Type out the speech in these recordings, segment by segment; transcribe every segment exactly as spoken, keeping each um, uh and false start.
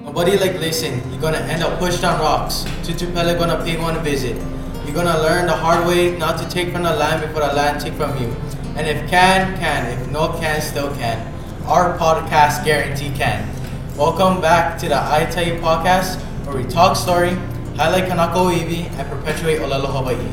Nobody like listen. You're gonna end up pushed on rocks. Tutupele gonna pay one visit. You're gonna learn the hard way not to take from the land before the land take from you. And if can, can. If no can, still can. Our podcast guarantee can. Welcome back to the I Tell You podcast, where we talk story, highlight Kanako Iwi, and perpetuate Olelo Hawaii.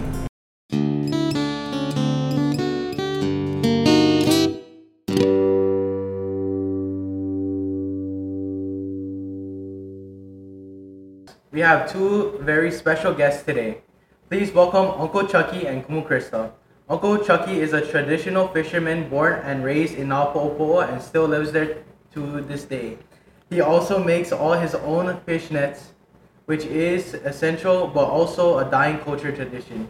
We have two very special guests today. Please welcome Uncle Chucky and Kumu Krista. Uncle Chucky is a traditional fisherman born and raised in Napo'opo'a and still lives there to this day. He also makes all his own fish nets, which is essential but also a dying culture tradition.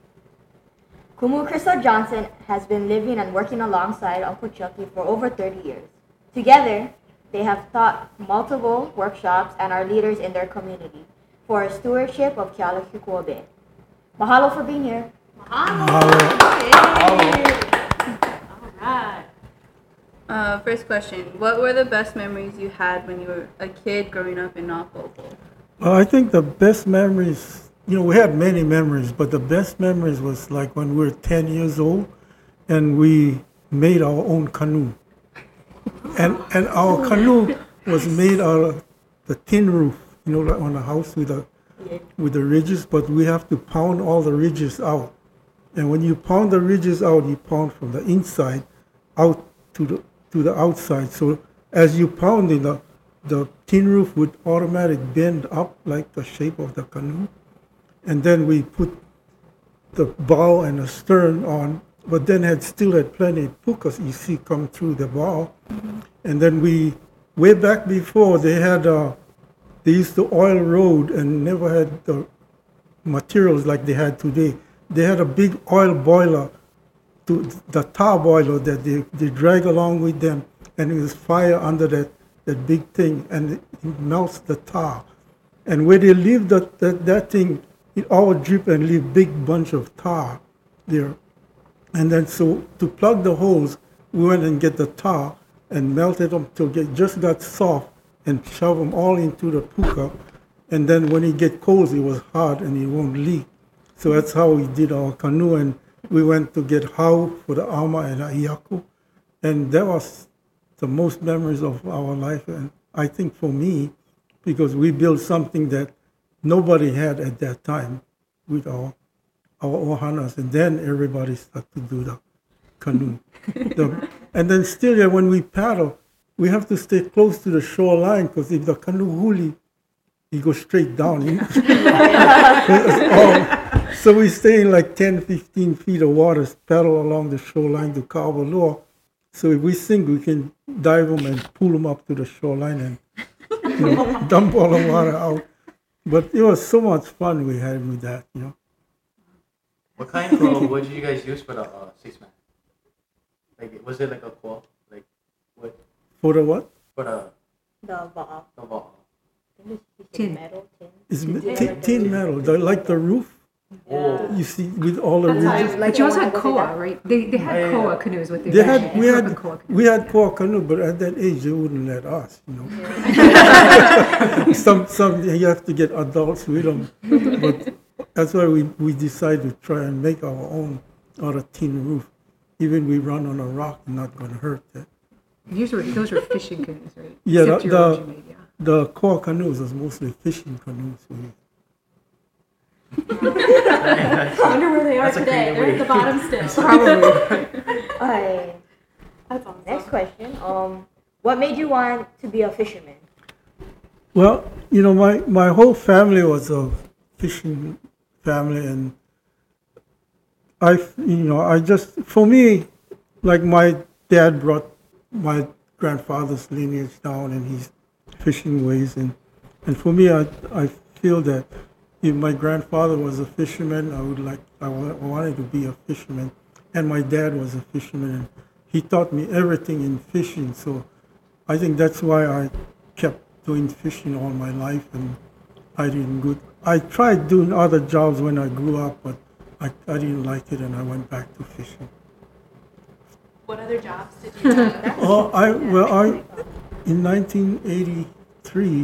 Kumu Krista Johnson has been living and working alongside Uncle Chucky for over thirty years. Together, they have taught multiple workshops and are leaders in their community for stewardship of Kealakekua Bay. Mahalo for being here. Mahalo. Mahalo. All right. Uh, first question, what were the best memories you had when you were a kid growing up in Napo'opo'a? Well, I think the best memories, you know, we had many memories, but the best memories was like when we were ten years old and we made our own canoe. And and our canoe was made out of the tin roof, you know, like on a house with a with the ridges, but we have to pound all the ridges out. And when you pound the ridges out, you pound from the inside out to the to the outside. So as you pound it, the the tin roof would automatically bend up like the shape of the canoe. And then we put the bow and the stern on, but then had still had plenty of pukas you see come through the bow. Mm-hmm. And then we, way back before, they had, uh, they used to oil road and never had the materials like they had today. They had a big oil boiler, to the tar boiler that they, they drag along with them, and it was fire under that, that big thing, and it melts the tar. And where they leave that, that, that thing, it all drip and leave big bunch of tar there. And then so to plug the holes, we went and get the tar and melted them till it just got soft and shove them all into the puka. And then when it get cold, it was hard and it won't leak. So that's how we did our canoe. And we went to get hau for the ama and the iaku. And that was the most memories of our life. And I think for me, because we built something that nobody had at that time with our our ohanas, and then everybody started to do the canoe. the, and then still, yeah, when we paddle, we have to stay close to the shoreline, because if the canoe huli, you go straight down. You know? all, so we stay in like ten, fifteen feet of water, paddle along the shoreline to Kaawaloa. So if we sink, we can dive them and pull them up to the shoreline and you know, dump all the water out. But it was so much fun we had with that, you know. What kind of wood did you guys use for the uh, six man? Like, was it like a quill? Like, what? For the what? For the The va'a. the wall. Tin. Metal, tin. It's Tin. tin, tin, tin metal, the, like the roof. Oh. You see, with all the ridges. Like But you also the had one koa, that- right? They they had Yeah, yeah, koa yeah. canoes with their They had, we had, koa we had koa canoe, but at that age they wouldn't let us, you know. some, some you have to get adults with them, but that's why we, we decided to try and make our own out of tin roof. Even we run on a rock, not going to hurt that. Those were those were fishing canoes, right? Yeah, Except the- your the- origin made, yeah. The koa canoes was mostly fishing canoes. We, I wonder where they are That's a today. creative They're at way. the bottom still. Probably. Alright. That's awesome. Next question. Um, what made you want to be a fisherman? Well, you know, my, my whole family was a fishing family, and I, you know, I just, for me, like my dad brought my grandfather's lineage down and his fishing ways, and, and for me, I, I feel that if my grandfather was a fisherman, I would like, I wa- I wanted to be a fisherman, and my dad was a fisherman, and he taught me everything in fishing, so I think that's why I kept doing fishing all my life, and I didn't good. I tried doing other jobs when I grew up, but I, I didn't like it, and I went back to fishing. What other jobs did you do? Oh, I well, I in nineteen eighty-three,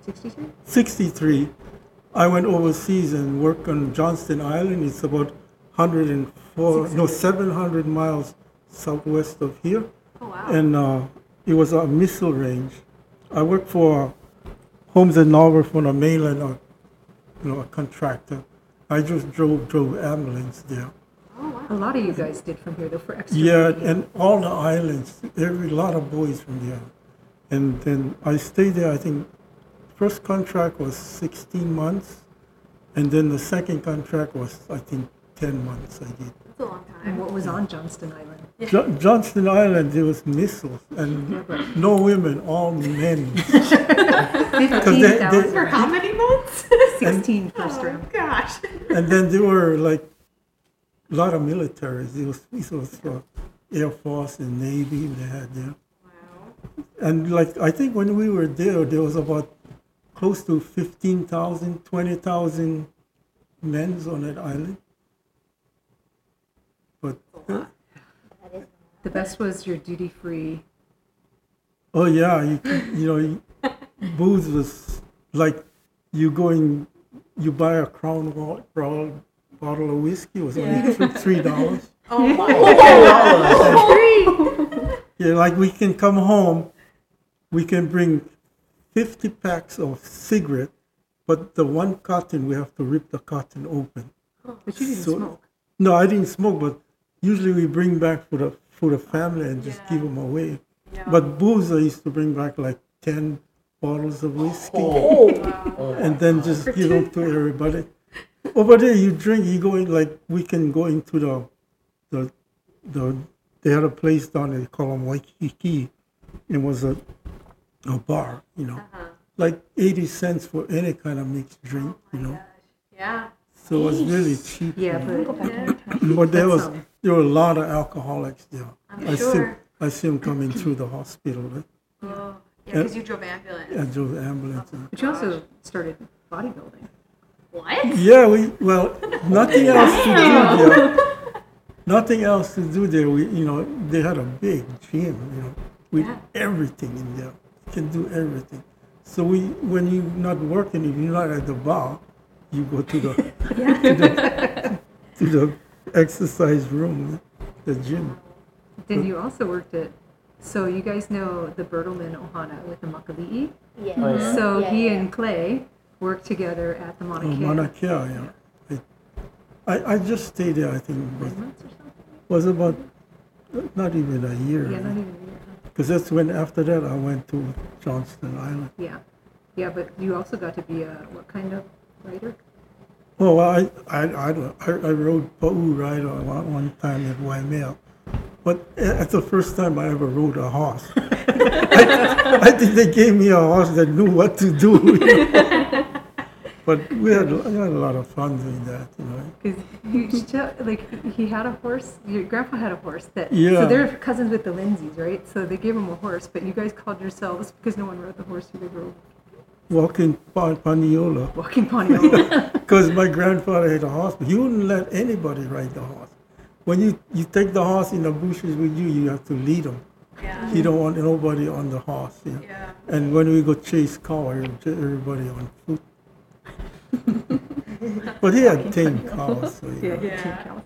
sixty-three? sixty-three, I went overseas and worked on Johnston Island. It's about one hundred four, no, seven hundred miles southwest of here. Oh wow. And uh, it was a missile range. I worked for Homes and Norworth on the mainland, uh, you know, a contractor. I just drove drove ambulance there. A lot of you guys did from here, though, for extra. Yeah, money. and all the islands, every lot of boys from there. And then I stayed there. I think first contract was sixteen months, and then the second contract was I think ten months. I did. That's a long And time. what was on Johnston Island? Jo- Johnston Island, there was missiles and Yeah, but no women, all men. fifteen they- thousand. For how many months? sixteen first Oh round. gosh. And then there were like a lot of militaries. It was, it was uh, Air Force and Navy they had there. Wow. And like I think when we were there, there was about close to fifteen thousand, twenty thousand men on that island. But That is The best was your duty free. oh yeah, you could- you know, you, booze was like you going, you buy a Crown Royal Royal bottle of whiskey, it was only th- three dollars. Oh my. Yeah, like we can come home, we can bring fifty packs of cigarette, but the one carton we have to rip the carton open. But you didn't So- smoke. No, I didn't smoke, but usually we bring back for the for the family and just give them away. Yeah. But booze, I used to bring back like ten bottles of whiskey Wow. and then just give them to everybody. Over there, you drink, you go in like we can go into the the the. They had a place down there, they call them Waikiki. It was a a bar, you know, Uh-huh. like eighty cents for any kind of mixed drink, you know. Yeah. So it was really cheap. Yeah, you know. but Yeah. But there That's, was um, there were a lot of alcoholics there. I'm I see sure. I see them coming through the hospital. Right? Oh. Yeah, because you drove ambulance. I drove the ambulance. but you also started bodybuilding. What? Yeah, we well nothing else to do there. Nothing else to do there. We you know they had a big gym. You know with Yeah. everything in there. You can do everything. So we when you're not working, if you're not at the bar, you go to the to the to the exercise room, the gym. Then you also worked at, so you guys know the Bertelman Ohana with the Makali'i? yeah. Oh, yeah. So Yeah, he yeah. and Clay worked together at the Mauna Oh, Kea. Mauna Kea, yeah. I, I I just stayed there. I think was Nine months or something? was about uh, not even a year. Yeah, not even a year. huh? Because that's when after that I went to Johnston Island. Yeah. Yeah, but you also got to be a, what kind of writer? Oh, well, I I I, don't- I, I rode Pa'u ride one, one time at Waimea, but that's the first time I ever rode a horse. I, I think they gave me a horse that knew what to do. you know. But we had, we had a lot of fun doing that, you know. Because you should tell, like, he had a horse, your grandpa had a horse that, Yeah. so they're cousins with the Lindsays, right? So they gave him a horse, but you guys called yourselves, because no one rode the horse, you guys rode Walking Pa- Paniola. Walking Ponyola. Because my grandfather had a horse, but he wouldn't let anybody ride the horse. When you, you take the horse in the bushes with you, you have to lead him. Yeah. He don't want nobody on the horse. You know? Yeah. And when we go chase cow, everybody on foot. But he had tame cows. So, you know. Yeah.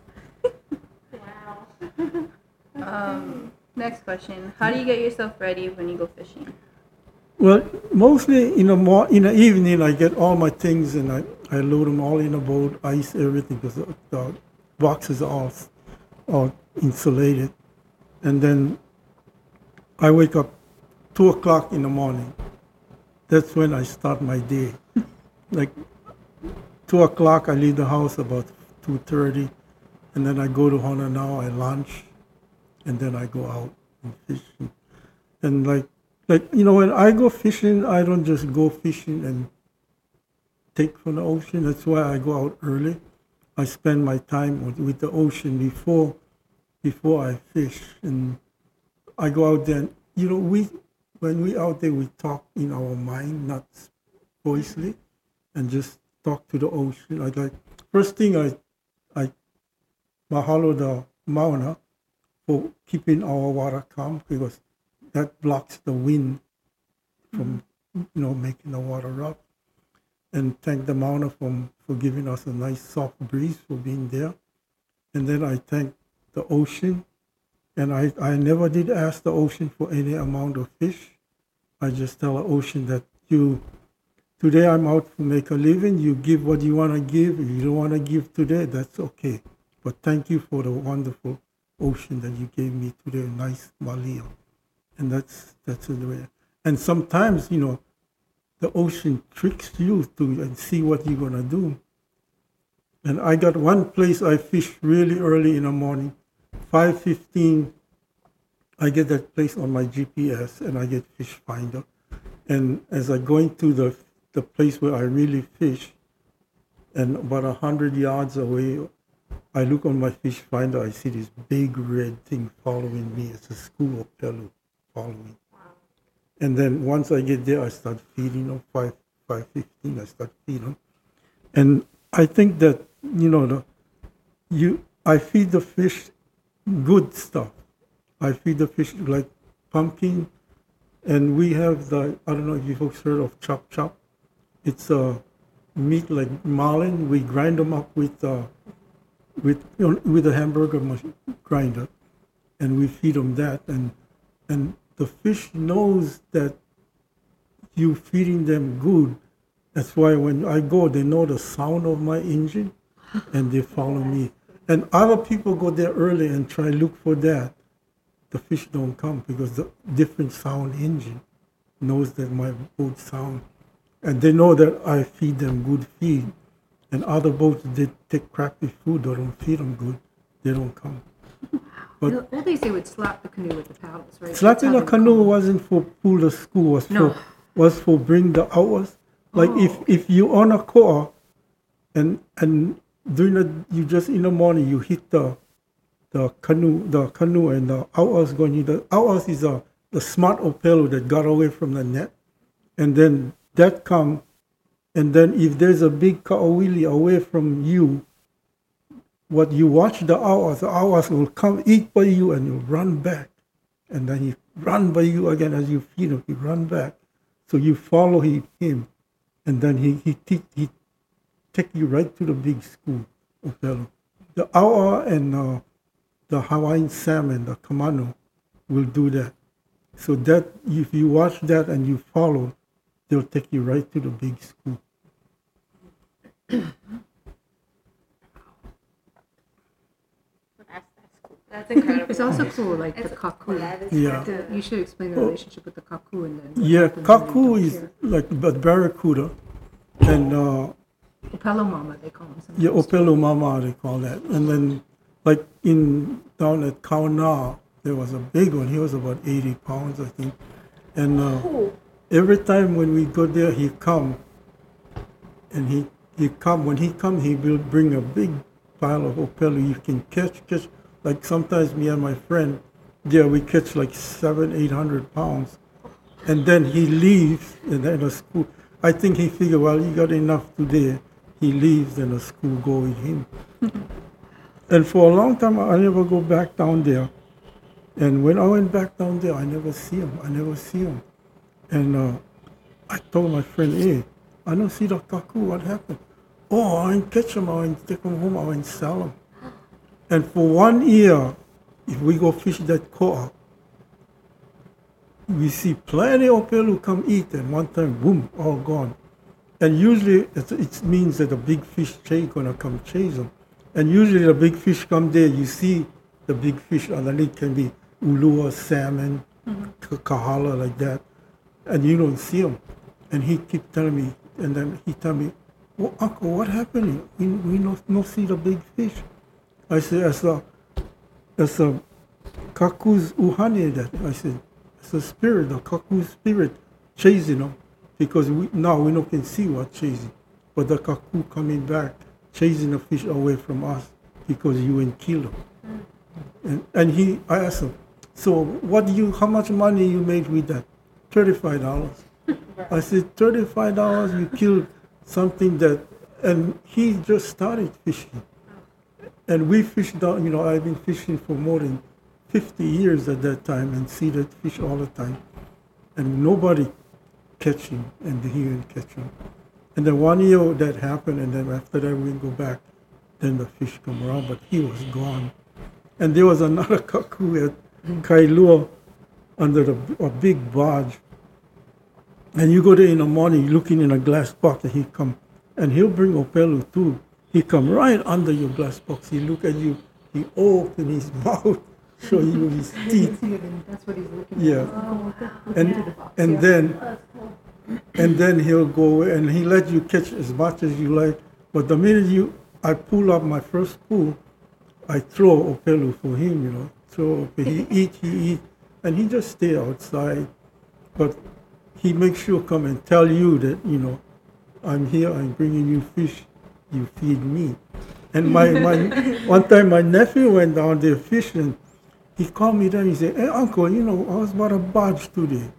Wow. um, next question. How do you get yourself ready when you go fishing? Well, mostly in the mor- in the evening, I get all my things and I, I load them all in a boat, ice everything because the, the boxes are all, all insulated. And then I wake up two o'clock in the morning. That's when I start my day. Like two o'clock, I leave the house about two thirty, and then I go to Hononau, I lunch, and then I go out and fish. And, and like, like you know, when I go fishing, I don't just go fishing and take from the ocean. That's why I go out early. I spend my time with, with the ocean before before I fish, and I go out there. And, you know, we when we out there, we talk in our mind, not voicely, and just talk to the ocean. I like first thing I I mahalo the mauna for keeping our water calm because that blocks the wind from you know, making the water rough. And thank the mountain for, for giving us a nice soft breeze for being there. And then I thank the ocean. And I, I never did ask the ocean for any amount of fish. I just tell the ocean that you, today I'm out to make a living. You give what you want to give. If you don't want to give today, that's okay. But thank you for the wonderful ocean that you gave me today, nice Malia. And that's that's the way. And sometimes, you know, the ocean tricks you to and see what you're gonna do. And I got one place I fish really early in the morning, five fifteen. I get that place on my G P S and I get Fish Finder. And as I go into the the place where I really fish, and about a hundred yards away, I look on my Fish Finder. I see this big red thing following me. It's a school of Pelu following. And then once I get there, I start feeding them. Five, five fifteen, I start feeding them. And I think that, you know, the, you, I feed the fish good stuff. I feed the fish like pumpkin, and we have the, I don't know if you folks heard of chop chop. It's a meat like marlin. We grind them up with, uh, with, you know, with a hamburger machine grinder, and we feed them that. And and the fish knows that you feeding them good. That's why when I go, they know the sound of my engine, and they follow me. And other people go there early and try look for that. The fish don't come because the different sound engine knows that my boat sound. And they know that I feed them good feed. And other boats, they take crappy food, they don't feed them good, they don't come. But Well, they say would slap the canoe with the paddles, right? slapping That's a how they canoe call it. wasn't for pull the school, was No. for was for bring the hours. Like if, Oh. if you on a core and and during the you just in the morning you hit the the canoe the canoe and the hours going the hours is a the smart opelo that got away from the net, and then that come, and then if there's a big ka'awili away from you, what you watch the hours, the hours will come eat by you and you run back. And then he run by you again as you feed him, he run back. So you follow he, him. And then he he, te- he take you right to the big school of fellow. The awa and uh, the Hawaiian salmon, the kamano, will do that. So that if you watch that and you follow, they'll take you right to the big school. That's, that's cool. That's incredible. It's also cool, like the It's- kaku. That is Yeah. The- You should explain the relationship with the kaku and then. what Yeah, happens when they kaku don't is care. like but barracuda, and uh, Opelo mama, they call them sometimes. yeah, opelo mama they call that. And then like in down at Kauna, there was a big one. He was about eighty pounds, I think. And uh, cool. every time when we go there, he come, and he he come. When he come, he will bring a big pile of opelo. You can catch catch like sometimes me and my friend, yeah, we catch like seven, eight hundred pounds, and then he leaves, and then the school. I think he figured, well, he got enough today. He leaves, and the school go with him. And for a long time, I never go back down there. And when I went back down there, I never see him. I never see him. And uh, I told my friend, hey, I don't see the kaku. What happened? Oh, I went catch him. I went take him home. I went sell him. And for one year, if we go fish that koa, we see plenty of people come eat, and one time, boom, all gone. And usually it, it means that the big fish chase gonna come chase them. And usually the big fish come there, you see the big fish underneath can be ulua, salmon, mm-hmm. kahala, like that, and you don't see them. And he keep telling me, and then he tell me, well, Uncle, what happened? We we no, no see the big fish. I said, as a as a kaku's uhane that I said, it's a spirit, the kaku spirit chasing them, because we now we not can see what chasing, but the kaku coming back chasing the fish away from us because you ain't kill them. Mm. And and he, I asked him, so what do you, how much money you made with that? Thirty-five dollars. I said, thirty-five dollars you killed something that, and he just started fishing. And we fished down, you know, I've been fishing for more than fifty years at that time and see that fish all the time. And nobody, catch him, and he would catch him. And then one year that happened, and then after that we go back, then the fish come around, but he was gone. And there was another kaku at Kailua under the, a big barge. And you go there in the morning, looking in a glass box, and he come, and he'll bring Opelu too. He come right under your glass box. He look at you, he open his mouth, show you his teeth. That's what he's looking Yeah. at. Oh, And and then and then he'll go away and he let you catch as much as you like. But the minute you I pull up my first pool, I throw Opelu for him, you know. Throw he eat, he eat, and he just stay outside. But he makes sure come and tell you that, you know, I'm here, I'm bringing you fish, you feed me. And my, my one time my nephew went down there fishing. He called me down, he said, hey uncle, you know, I was about a barge today.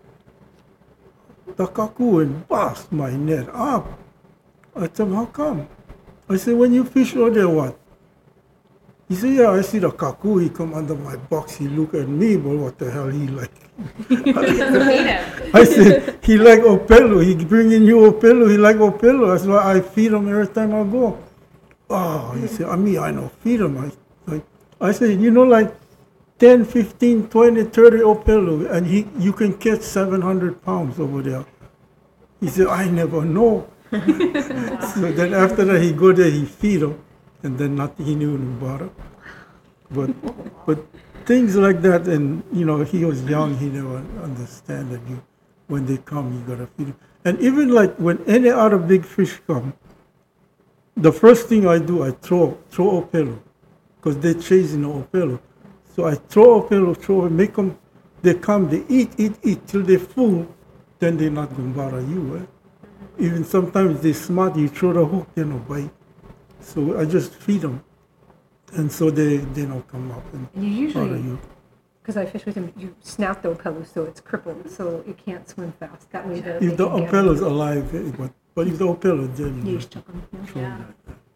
The kaku and bust my net up. I told him, how come? I said, when you fish over there, what? He said, yeah, I see the kaku, he come under my box, he look at me, but what the hell he like? I said, he like Opelu, he bringing you Opelu, he like Opelu, that's why I feed him every time I go. Oh, he said, I mean, I know, feed him. I, like, I said, you know, like ten, fifteen, twenty, thirty Opelu, and he, you can catch seven hundred pounds over there. He said, I never know. So then after that, he go there, he feed them, and then nothing, he knew about it. But, but things like that, and you know, he was young, he never understand that you, when they come, you gotta feed them. And even like when any other big fish come, the first thing I do, I throw, throw Opelu, because they're chasing the Opelu. So I throw Opelu, throw, make them, they come, they eat, eat, eat, till they're full, then they're not gonna bother you, eh? Even sometimes they're smart, you throw the hook, they don't bite. So I just feed them. And so they, they don't come up and And you bother usually, you. because I fish with him, you snap the Opelu so it's crippled, so it can't swim fast. That way the. If the Opelu's alive, eh, but, but if the Opelu is dead, You you just chuck 'em, yeah. throw Yeah. them.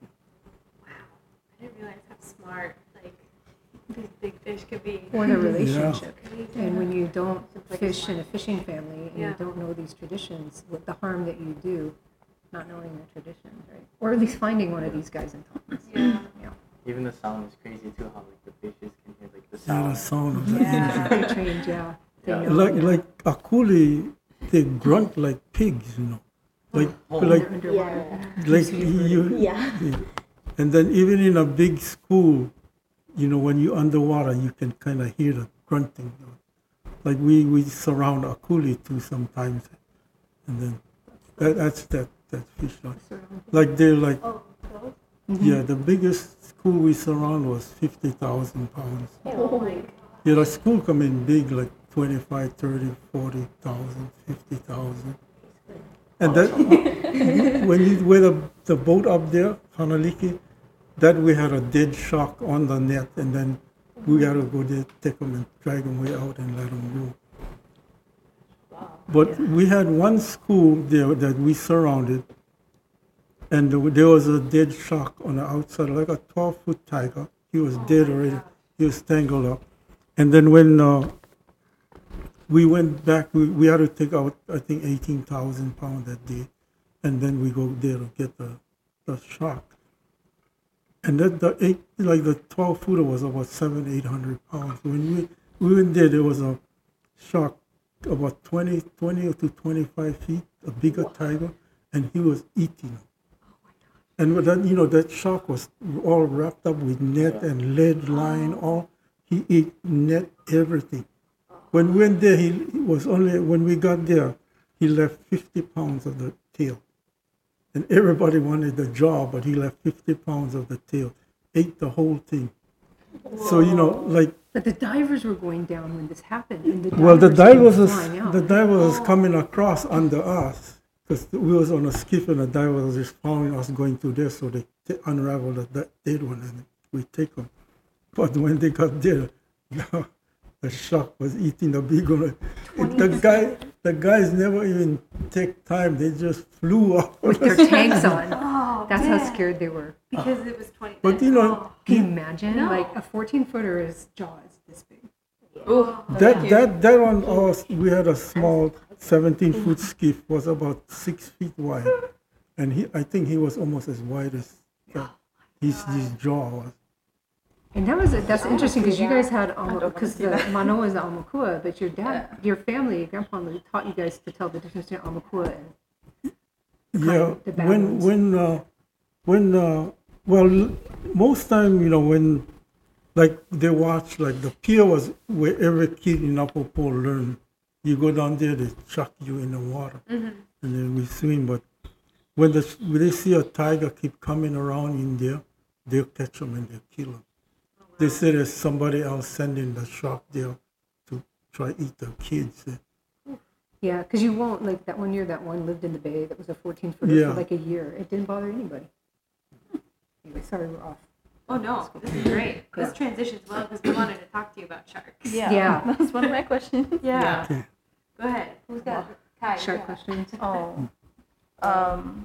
I didn't realize how smart like these big fish could be. Or the relationship. Yeah. And when you don't fish in a fishing family and Yeah. you don't know these traditions, what the harm that you do, not knowing the traditions, right? Or at least finding one of these guys and talking. Yeah. Yeah. Even the sound is crazy too, how like the fishes can hear like the Yeah, sound. the sound of the Yeah. engine. They trained, yeah. They Yeah. know. Like, like Akuli, they grunt like pigs, you know. Like, Oh. like, They're underwater. like you, Yeah. and then even in a big school, you know, when you're underwater, you can kind of hear the grunting. You know. Like we, we surround Akuli too sometimes, and then that, that's that that fish. Like, like they're like, Oh, those? yeah, the biggest school we surround was fifty thousand pounds. Oh my. Yeah, the school come in big, like twenty-five, thirty, forty thousand, fifty thousand. And that, when you wear the, the boat up there, Hanaliki, that we had a dead shark on the net, and then we had to go there, take them and drag them way out and let them go. But we had one school there that we surrounded, and there wa- there was a dead shark on the outside, like a twelve-foot tiger. He was dead already. He was tangled up. And then when uh, we went back, we, we had to take out, I think, eighteen thousand pounds that day. And then we go there to get the, the shark. And that the eight, like the twelve footer was about seven, eight hundred pounds. When we, we went there, there was a shark about twenty, twenty to twenty-five feet, a bigger tiger, and he was eating them. And with that, you know, that shark was all wrapped up with net and lead line, all. He ate net, everything. When we went there, he he was only, when we got there, he left fifty pounds of the tail. And everybody wanted the jaw, but he left fifty pounds of the tail, ate the whole thing. So, you know, like, But the divers were going down when this happened. And the well, the divers diver came was, flying out. the diver was coming across under us, because we was on a skiff and the diver was just following us going through there, so they t- unraveled the the dead one and we take them. But when they got there, the shark was eating the big one. And the guy, the guys never even take time; they just flew up. With their tanks on. Oh, That's how man. scared they were. Because it was twenty. But you know, Can you imagine? No. Like a fourteen footer is jaws this big. Oh, that that that one, was, we had a small seventeen foot skiff was about six feet wide, and he I think he was almost as wide as uh, his his jaw was. And that was that's interesting because you guys had because the mano is the amakua, but your dad, your family, grandpa taught you guys to tell the difference between amakua and Yeah, the bad when ones. when uh, when uh, well, most time you know when like they watch like the pier was where every kid in Apopo learn. You go down there, they chuck you in the water, and then we swim. But when the when they see a tiger keep coming around in there, they'll catch them and they'll kill them. They say there's somebody else sending the shark there to try eat the kids. Yeah, because you won't like that one year. That one lived in the bay. That was a fourteen footer Yeah. for like a year. It didn't bother anybody. Anyway, sorry, we're off. Oh no, this is great. This transitions well because we wanted to talk to you about sharks. Yeah. Yeah. That was one of my questions. Yeah. Okay. Go ahead. Who's got Kai? Shark questions. Oh. Um.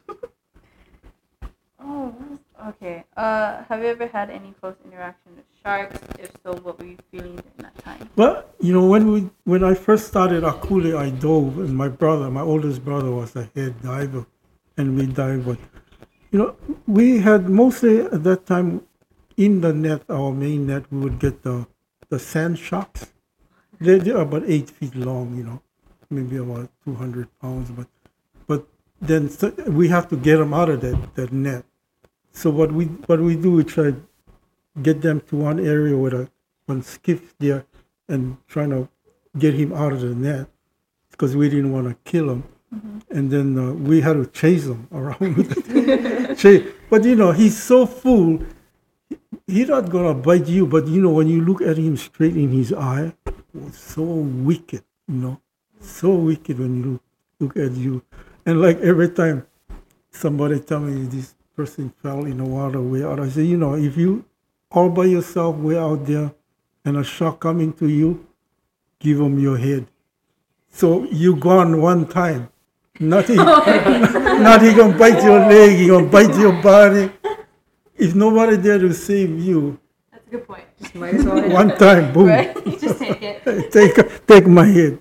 Oh. what was- Okay. Uh, have you ever had any close interaction with sharks? If so, what were you feeling during that time? Well, you know, when we when I first started Akule, I dove, and my brother, my oldest brother, was the head diver, and we dived. But you know, we had mostly at that time in the net, our main net, we would get the the sand sharks. They they're about eight feet long, you know, maybe about two hundred pounds. But but then so we have to get them out of that that net. So what we what we do, we try get them to one area with a one skiff there and trying to get him out of the net because we didn't want to kill him. And then uh, we had to chase him around with it. Chase. But you know, he's so full, he- he's not going to bite you. But you know, when you look at him straight in his eye, it's so wicked, you know, so wicked when you look, look at you. And like every time somebody tell me this person fell in the water way out, I say, you know, if you all by yourself way out there and a shark coming to you, give him your head. So you gone one time. Not he, not he gonna bite your leg, he gonna bite your body. If nobody there to save you, That's a good point. Just might as well. one time, boom, Just take it. take take my head,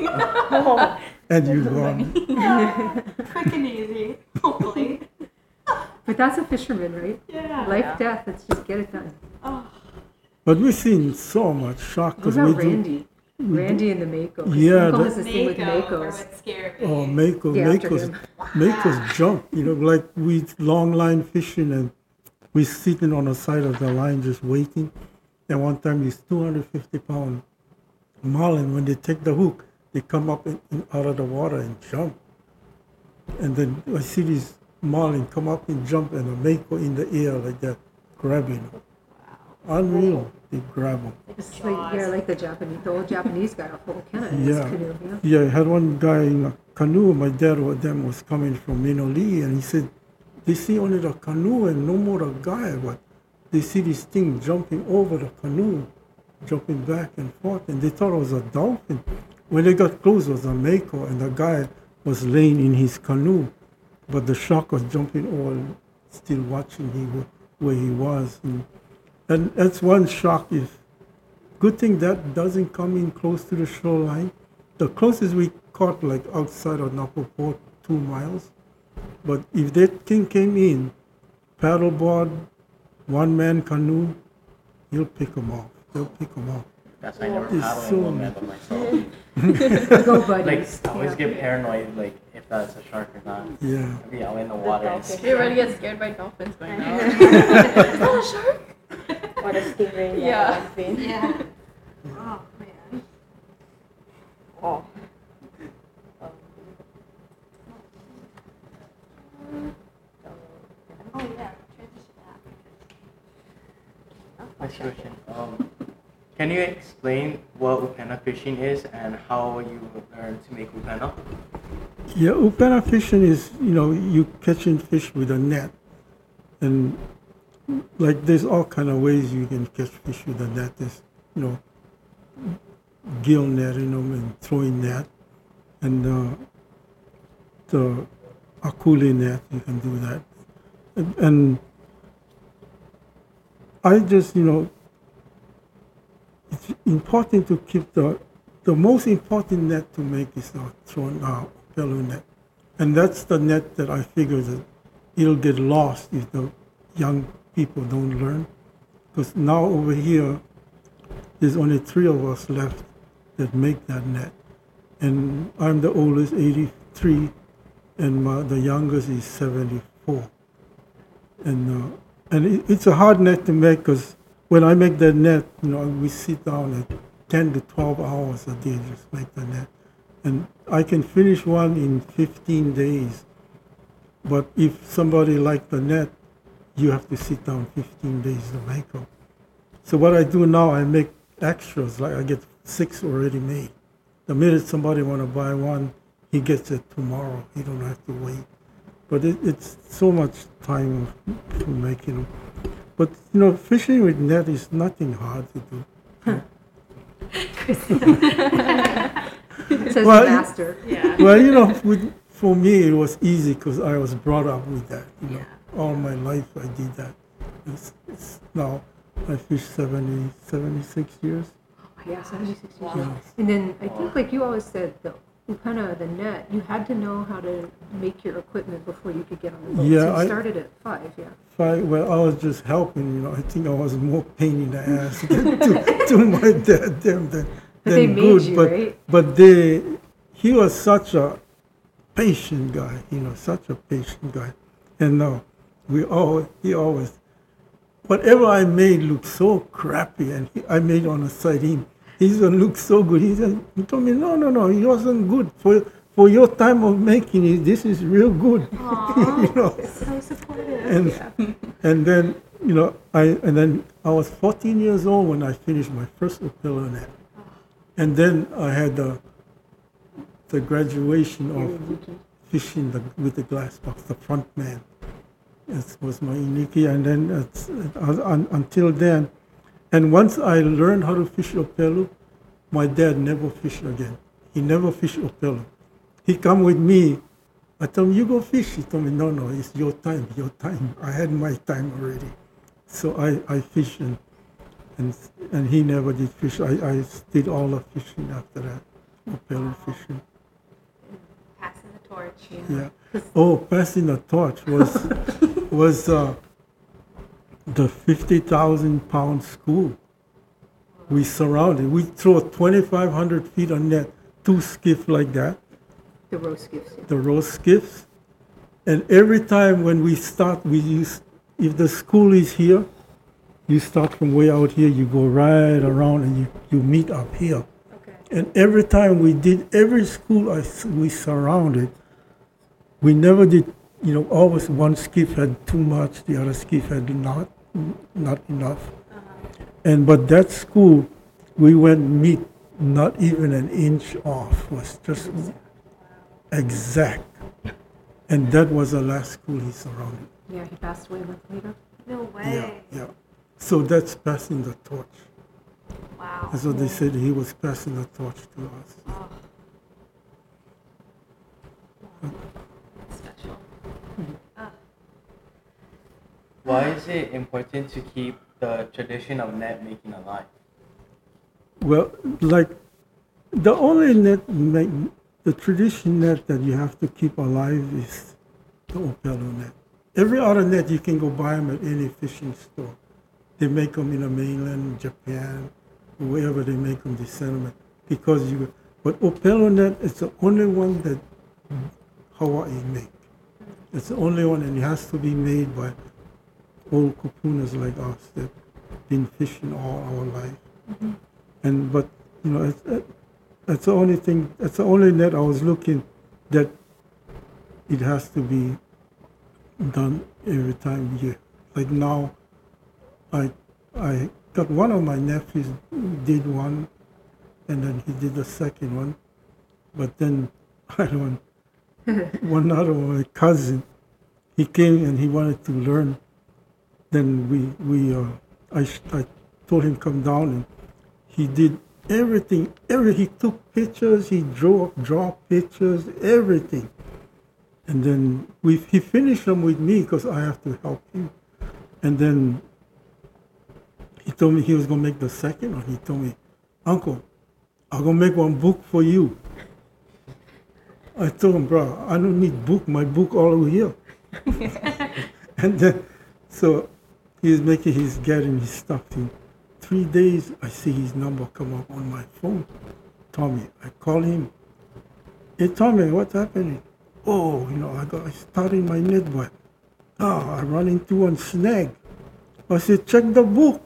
and you gone. Quick and easy. Hopefully. But that's a fisherman, right? Yeah. Life, death. Let's just get it done. But we've seen so much shark What because about we do. Randy? Randy and the Mako. 'Cause Yeah, Mako the- has this thing with Mako, or Makos. what scared me. Oh, Mako, Yeah, after Mako's, him. Mako's jump. You know, like we long line fishing and we sitting on the side of the line just waiting. And one time this two hundred fifty pound marlin, when they take the hook, they come up in, in, out of the water and jump. And then I see this marlin come up and jump and a Mako in the air like that, grabbing him. Unreal. They grab him. It's like, yeah, like the Japanese, the old Japanese guy off Volcana in Yeah. his canoe. Yeah. Yeah, I had one guy in a canoe. My dad with them was coming from Minoli, and he said, they see only the canoe and no more the guy, but they see this thing jumping over the canoe, jumping back and forth, and they thought it was a dolphin. When they got close, it was a Mako, and the guy was laying in his canoe, but the shark was jumping over, still watching him where he was. And, and that's one shark. If good thing that doesn't come in close to the shoreline. The closest we caught like outside of Napo Port, two miles. But if that thing came in, paddleboard, one man canoe, he'll pick them off. They'll pick them off. That's why I never It's paddle so in one man by myself. Go Like, buddies. I always Yeah. get paranoid, like, if that's a shark or not. Yeah. I'll be out in the water and dolphin. You already get scared by dolphins by now. Or the stingray. Yeah. Yeah. Yeah. Oh, man. Oh. Oh, yeah. Transition that. Next question. Um, can you explain what upena fishing is and how you learn to make upena? Yeah, upena fishing is, you know, you catching fish with a net. And like there's all kind of ways you can catch fish with a net. There's, you know, gill netting them and throwing net. And uh, the akuli net, you can do that. And, and I just, you know, it's important to keep the the most important net to make is a thrown out Opelu net. And that's the net that I figure that it'll get lost if the young people don't learn. Because now over here, there's only three of us left that make that net. And I'm the oldest, eighty-three, and my, the youngest is seventy-four. And, uh, and it, it's a hard net to make because when I make that net, you know, we sit down at ten to twelve hours a day just make the net. And I can finish one in fifteen days. But if somebody like the net, you have to sit down fifteen days to make them. So what I do now, I make extras, like I get six already made. The minute somebody want to buy one, he gets it tomorrow. He don't have to wait. But it, it's so much time for making them. But, you know, fishing with net is nothing hard to do. Says Well, the master. Yeah. Well, you know, with, for me it was easy because I was brought up with that. You know, all my life I did that. It's, it's now I fish seventy, seventy-six years. Yeah, seventy-six years. Yeah. And then I think, like you always said, the kind of the net, you had to know how to make your equipment before you could get on the boat. Yeah, so you I- started at five, yeah. I, well, I was just helping. You know, I think I was more pain in the ass to, to, to my dad them than, But than they made good. you, but right? but they, he was such a patient guy. You know, such a patient guy. And uh, we always, he always, whatever I made looked so crappy, and he, I made on a sardine. He's gonna look so good. He said, he told me, no, no, no, it wasn't good for for your time of making it. This is real good. you know. So supportive. And and then you know I and then I was fourteen years old when I finished my first Opelu net, and then I had the the graduation of fishing the, with the glass box, the front man. It was my iniki, and then it's, uh, un, until then, and once I learned how to fish Opelu, my dad never fished again. He never fished Opelu. He come with me. I told him, you go fish. He told me, no, no, it's your time, your time. I had my time already. So I, I fished, and, and and he never did fish. I, I did all the fishing after that, Opelu fishing. Passing the torch. Yeah. Oh, passing the torch was was uh, the fifty thousand pound school. We surrounded. We throw twenty-five hundred feet on net, two skiff like that, The roast skiffs. Yeah. the row skiffs. And every time when we start, we use, if the school is here, you start from way out here, you go right around and you, you meet up here. Okay. And every time we did, every school I, s- we surrounded, we never did, you know, always one skiff had too much, the other skiff had not, not enough. And but that school, we went meet not even an inch off, was just exact. And that was the last school he surrounded. Yeah, he passed away a month later. No Yeah, way. yeah. So that's passing the torch. Wow. That's what they said, he was passing the torch to us. Oh. Special. Oh. Why is it important to keep the tradition of net making alive? Well, like the only net, like, the tradition net that you have to keep alive is the Opelu net. Every other net you can go buy them at any fishing store. They make them in the mainland, Japan, wherever they make them, they send them. Because you, but Opelu net is the only one that Hawaii make. It's the only one, and it has to be made by old kupunas like us that been fishing all our life. And but you know, it's, it, that's the only thing. That's the only net I was looking that it has to be done every time you. Like now, I I got one of my nephews did one, and then he did the second one, but then I don't. One other one, my cousin, he came and he wanted to learn. Then we we uh, I sh- I told him come down, and he did everything. Every he took pictures, he drew draw pictures, everything. And then we he finished them with me because I have to help him. And then he told me he was gonna make the second one. He told me, Uncle, I'm gonna make one book for you. I told him, bro, I don't need book. My book all over here. And then, so he's making, he's getting his stuff in. Three days, I see his number come up on my phone. Tommy, I call him. Hey, Tommy, what's happening? Oh, you know, I got I started my network. Oh, I run into one snag. I said, check the book.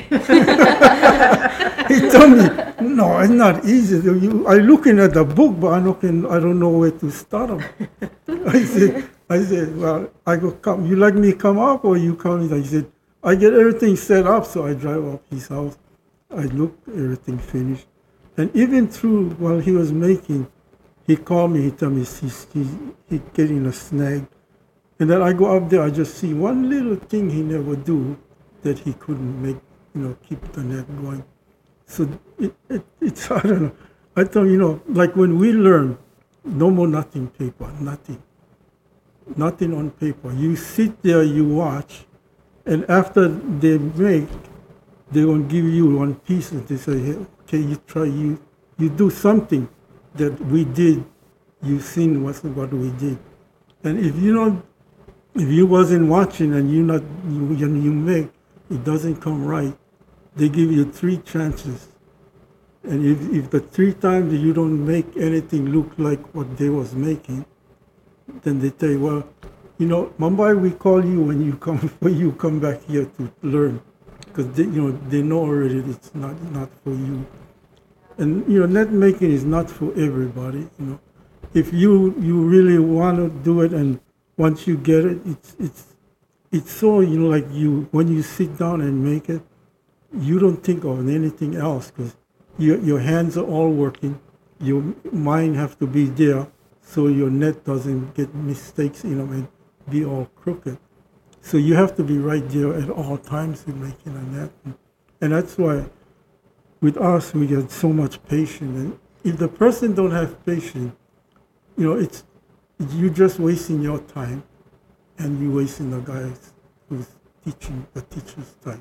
He told me, no, it's not easy. You, I'm looking at the book, but I'm looking, I don't know where to start them. I said, I said, well, I go come. You like me come up or you come? He said, I get everything set up, so I drive up his house. I look, everything finished. And even through while he was making, he called me, he told me he's, he's, he's getting a snag. And then I go up there, I just see one little thing he never do that he couldn't make, you know, keep the net going. So it, it, it's, I don't know. I thought, you know, like when we learn, no more nothing paper, nothing. Nothing on paper. You sit there, you watch, and after they make, they're going to give you one piece and they say, hey, okay, you try, you, you do something that we did, you've seen what, what we did. And if you don't, if you wasn't watching and you not, you, you make, it doesn't come right, they give you three chances. And if, if the three times you don't make anything look like what they was making, then they tell you, well, you know, Mumbai, we call you when you come when you come back here to learn, because they, you know, they know already it's not not for you. And you know, net making is not for everybody. You know, if you you really want to do it, and once you get it, it's it's it's so, you know, like you when you sit down and make it, you don't think of anything else because your your hands are all working, your mind have to be there, so your net doesn't get mistakes, you know, and be all crooked. So you have to be right there at all times in making a net. And that's why with us, we get so much patience. And if the person don't have patience, you know, it's, you're just wasting your time and you're wasting the guys who's teaching, the teacher's time.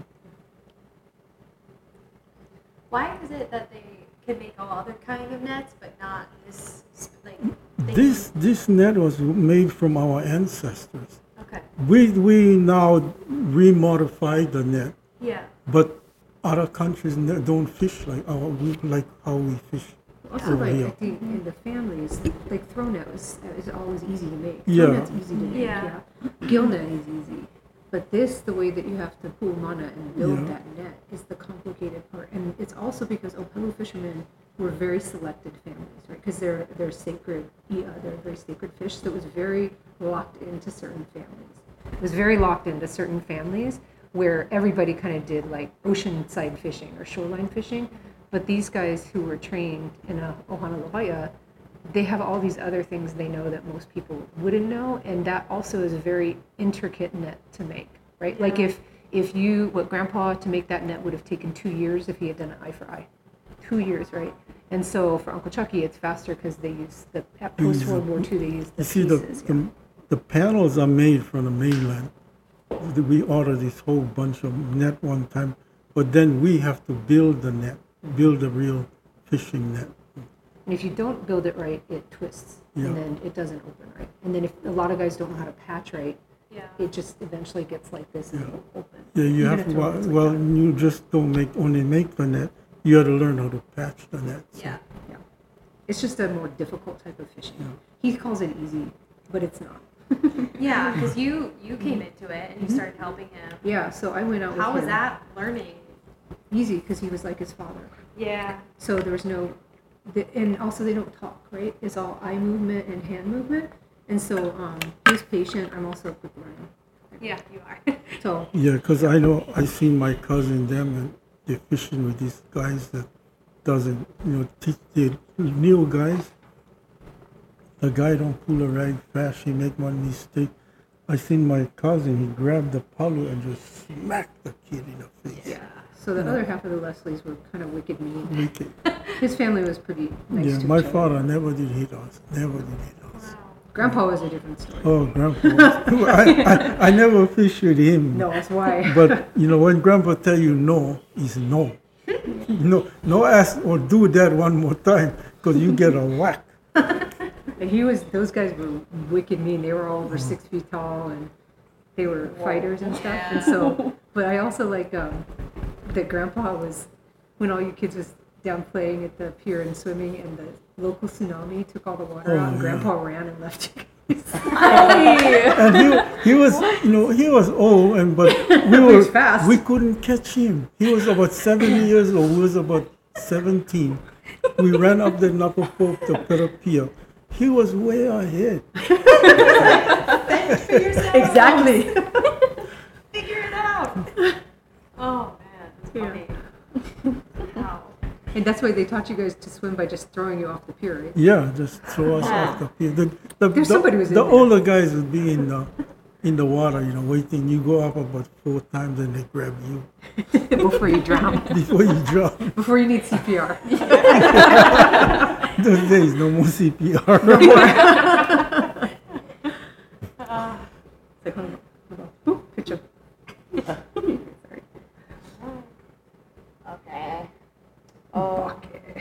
Why is it that they can make all other kind of nets, but not this, like, thing? This this net was made from our ancestors. Okay. We we now remodified the net, Yeah. but other countries ne- don't fish like our we, like how we fish Also, over like here. I think in the families, like throw net was is always easy to make. Yeah. Throw net's easy to make. Yeah. Yeah. Gill net is easy, but this, the way that you have to pull mana and build Yeah. that net, is the complicated part. And it's also because Opelu fishermen were very selected families, right? Because they're they're sacred, uh, they're very sacred fish. So it was very locked into certain families. It was very locked into certain families where everybody kind of did like ocean-side fishing or shoreline fishing. But these guys who were trained in a Ohana Lohaia, they have all these other things they know that most people wouldn't know, and that also is a very intricate net to make, right? Like if if you, what Grandpa, to make that net would have taken two years if he had done it eye for eye. Two years, right? And so for Uncle Chucky, it's faster because they use the, at post-World War Two, they use the You see, the, pieces. the the panels are made from the mainland. We order this whole bunch of net one time, but then we have to build the net, build a real fishing net. And if you don't build it right, it twists, Yeah. and then it doesn't open right. And then if a lot of guys don't know how to patch right, Yeah. it just eventually gets like this and it'll open. Yeah, you Even have if to. it Well, opens like well, that. you just don't make only make the net. You have to learn how to patch the net. So. Yeah. Yeah. It's just a more difficult type of fishing. He calls it easy, but it's not. Yeah, because you you came into it and you started helping him. Yeah, so I went out with How was him. that learning? Easy, because he was like his father. Yeah. So there was no, the, and also they don't talk, right? It's all eye movement and hand movement. And so um, he was patient. I'm also a quick learner. Yeah, you are. So Yeah, because I know I seen my cousin them and they're fishing with these guys that doesn't, you know, teach the new guys. The guy don't pull a rag fast. He make one mistake. I seen my cousin. He grabbed the palu and just smacked the kid in the face. yeah. So the other half of the Leslies were kind of wicked mean. Wicked. His family was pretty nice Yeah, to my each other. father never did hit us. Never did hit us. Grandpa was a different story. Oh, grandpa. was- I, I, I never fished with him. No, that's why. But, you know, when grandpa tell you no, it's no. No, no, ask or do that one more time because you get a whack. And he was, those guys were wicked mean. They were all over six feet tall and they were fighters and stuff. And so, but I also like um, that Grandpa was, when all you kids was down playing at the pier and swimming, and the local tsunami took all the water Oh, out, and yeah. Grandpa ran and left you guys. And he, he was, you know, he was old, and but we were, was fast. we couldn't catch him. He was about seventy years old. We was about seventeen. We ran up the Napa Pope to Pedro Pier. He was way ahead. Exactly. Figure it out. Oh man, that's funny. Wow. And that's why they taught you guys to swim by just throwing you off the pier, right? Yeah, just throw us off the pier. The, the, There's the, somebody who's in the there. older guys would be in the in the water, you know, waiting. You go up about four times and they grab you Before you drown. before you drop. Before you need C P R. Those days, no more C P R. No more. It's like, hold on, hold on. Ooh, picture. Sorry. Okay. Oh, Okay.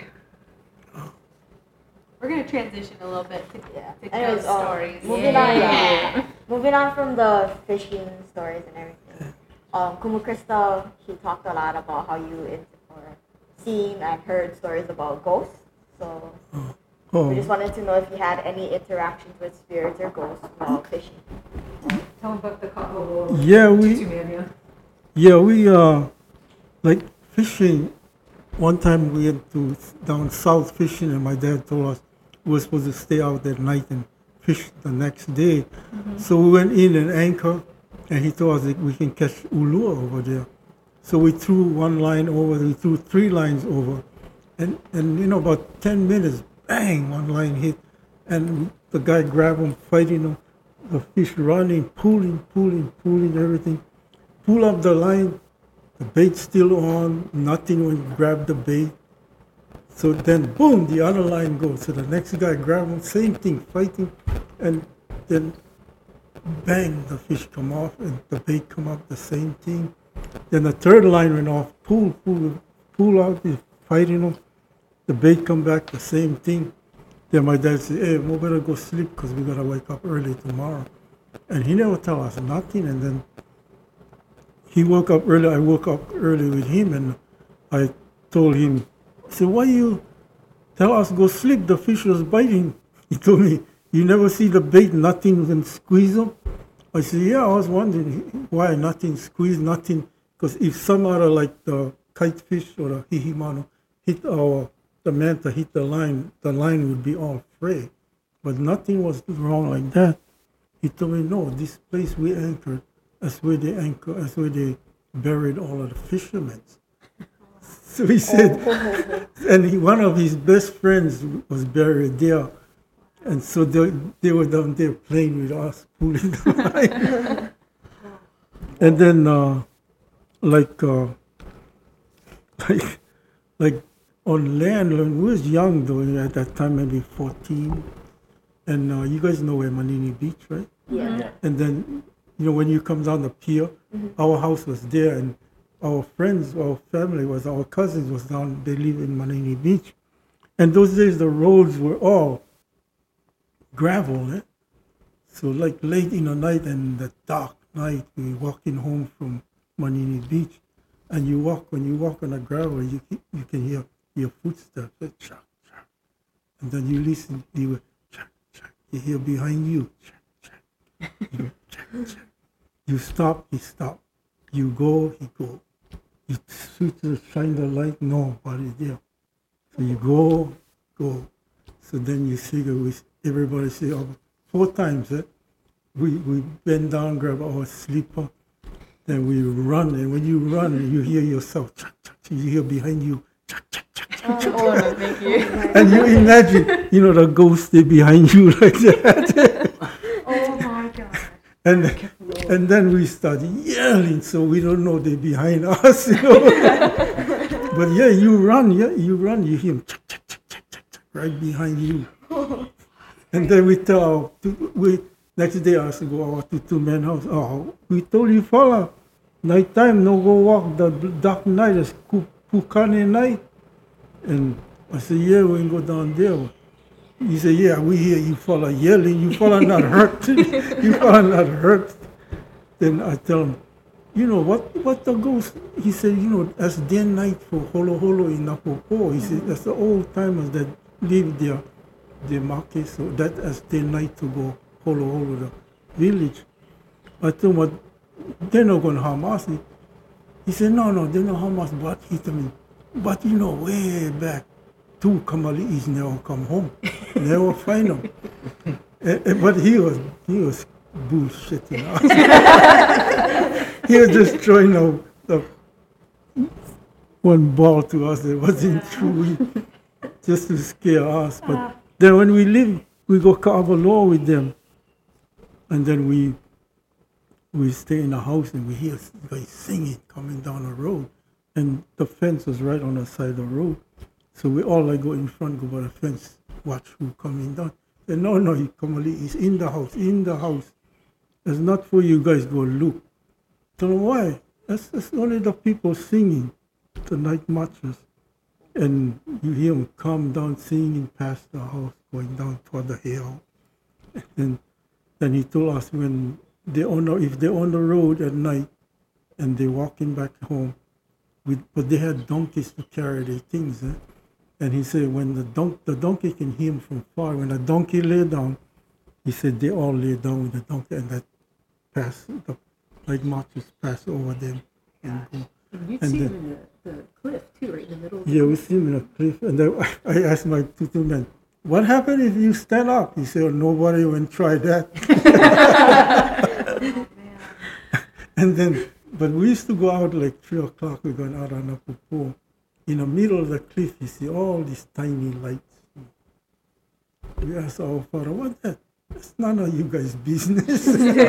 We're gonna transition a little bit to, yeah. to Anyways, ghost um, stories. moving on. Yeah. Moving on from the fishing stories and everything. Um, Kumu Crystal, he talked a lot about how you in, or seen and heard stories about ghosts. So we just Oh, wanted to know if you had any interactions with spirits or ghosts while fishing. Tell them about the Cabo yeah, we Tutu Mania. yeah we uh like fishing. One time we went to down south fishing, and my dad told us we were supposed to stay out that night and fish the next day. So we went in and anchor, and he told us that we can catch ulua over there. So we threw one line over, we threw three lines over, and and you know about ten minutes, bang, one line hit, and the guy grabbed him, fighting him, the fish running, pulling, pulling, pulling everything, pull up the line. The bait's still on, nothing when you grab the bait. So then, boom, the other line goes. So the next guy grab him, same thing, fighting, and then bang, the fish come off and the bait come up, the same thing. Then the third line went off, pull, pull, pull out, he's fighting him. The bait come back, the same thing. Then my dad said, hey, we better go sleep because we got to wake up early tomorrow. And he never tell us nothing, and then he woke up early, I woke up early with him, and I told him, I said, why you tell us go sleep? The fish was biting. He told me, you never see the bait, nothing can squeeze them? I said, yeah, I was wondering why nothing squeeze, nothing, because if some other like the kite fish or the hihimano hit our, the manta hit the line, the line would be all frayed. But nothing was wrong like that. He told me, no, this place we anchored, that's where they anchor, that's where they buried all of the fishermen. So he said, and he, one of his best friends was buried there. And so they, they were down there playing with us, pulling the line. And then, uh, like, uh, like, like on land, when we was young though, at that time, maybe fourteen. And uh, you guys know where Manini Beach, right? Yeah. And then, you know, when you come down the pier, our house was there, and our friends, our family was, our cousins was down, they live in Manini Beach. And those days the roads were all gravel, eh? So like late in the night and the dark night, we walking home from Manini Beach, and you walk, when you walk on the gravel, you can, you can hear your footsteps, eh? Chak, chak. And then you listen, you go, chak, chak. You hear behind you, chak, chak. You go, chak, chak. You stop, he stop. You go, he go. You switch to shine the light, nobody there. So you go, go. So then you see, we, everybody say, oh, four times, eh? We, we bend down, grab our slipper, then we run, and when you run, you hear yourself, chak, chak, chak. You hear behind you, chak, chak, chak, chak, chak. Oh, no, thank you. And you imagine, you know, the ghost stay behind you like that. Oh my god. And and then we start yelling, so we don't know they're behind us, you know. But yeah, you run, yeah, you run, you hear them chak, chak, chak, chak, chak, chak, right behind you. And then we tell our, two- we, next day I have to go our two, two man house. Oh, we told you fella, nighttime, no go walk, the dark night is pull, Pukane night? And I said, yeah, we can go down there. He said, yeah, we hear you fella yelling, you fella not hurt, you fella not hurt. Then I tell him, you know, what what the ghost? He said, you know, that's day night for Holo Holo in Napopo. He said, that's the old timers that live there, the market, so that as day night to go Holo Holo, the village. I told him, they're not going to harm us. He said, no, no, they're not harm us, but he told me, but you know, way back, two Kamali'is never come home, never find them. Eh, eh, but he was, he was bullshitting us. He was just throwing out the one ball to us that wasn't true, just to scare us. But then when we live, we go Ka'avaloa with them, and then we we stay in the house and we hear guys singing coming down the road, and the fence was right on the side of the road. So we all like go in front, go by the fence, watch who coming down. They no, no, he come he's in the house, in the house. It's not for you guys go look. So why? That's, that's only the people singing the night marches. And you hear them come down singing past the house, going down toward the hill. And then he told us when they on the, if they're on the road at night and they're walking back home, with, but they had donkeys to carry their things. Eh? And he said when the, don- the donkey can hear him from far, when the donkey lay down, he said they all lay down with the donkey and that pass, the night marches pass over them. And, go. And you'd and see then, them in the, the cliff too, right in the middle of the yeah, we cliff. see him in a cliff. And then I asked my tutu man, what happened if you stand up? He said, oh, nobody will try that. And then, but we used to go out like three o'clock, we're going out on Napopo. In the middle of the cliff, you see all these tiny lights. We asked our father, what's that? It's none of you guys' business.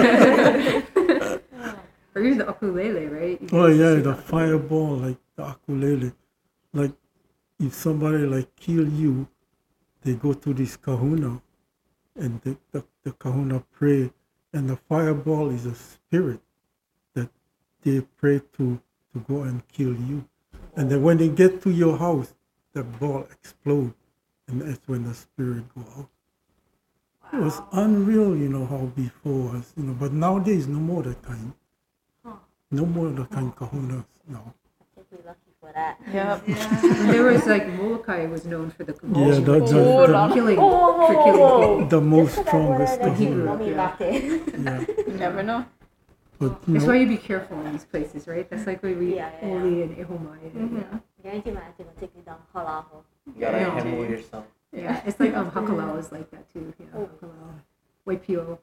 Or even the ukulele, right? You Oh guys yeah, see the fireball, like the akulele. Like if somebody like kill you, they go to this kahuna and the, the, the kahuna pray, and the fireball is a spirit that they pray to to go and kill you. And then when they get to your house, the ball explodes, and that's when the spirit go out. It was unreal, you know, how before was, you know, but nowadays no more that kind. No more the kind kahunas now. I think we're lucky for that. Yep. And there was like Molokai was known for the Yeah, convulsion the, the, for the, killing, Oh, for killing people. the most strongest When he kahuna. grew up, yeah. Yeah. You never know. But you That's know, why you be careful in these places, right? That's like why we Yeah, yeah, Oli and Ehomai. And, Mhm. Guarantee my auntie will take me down Halaho. You gotta Yeah. handle yourself. yeah. yeah, it's like um, Hakalau is like that too. Yeah, Oh. Hakalau. Waipio.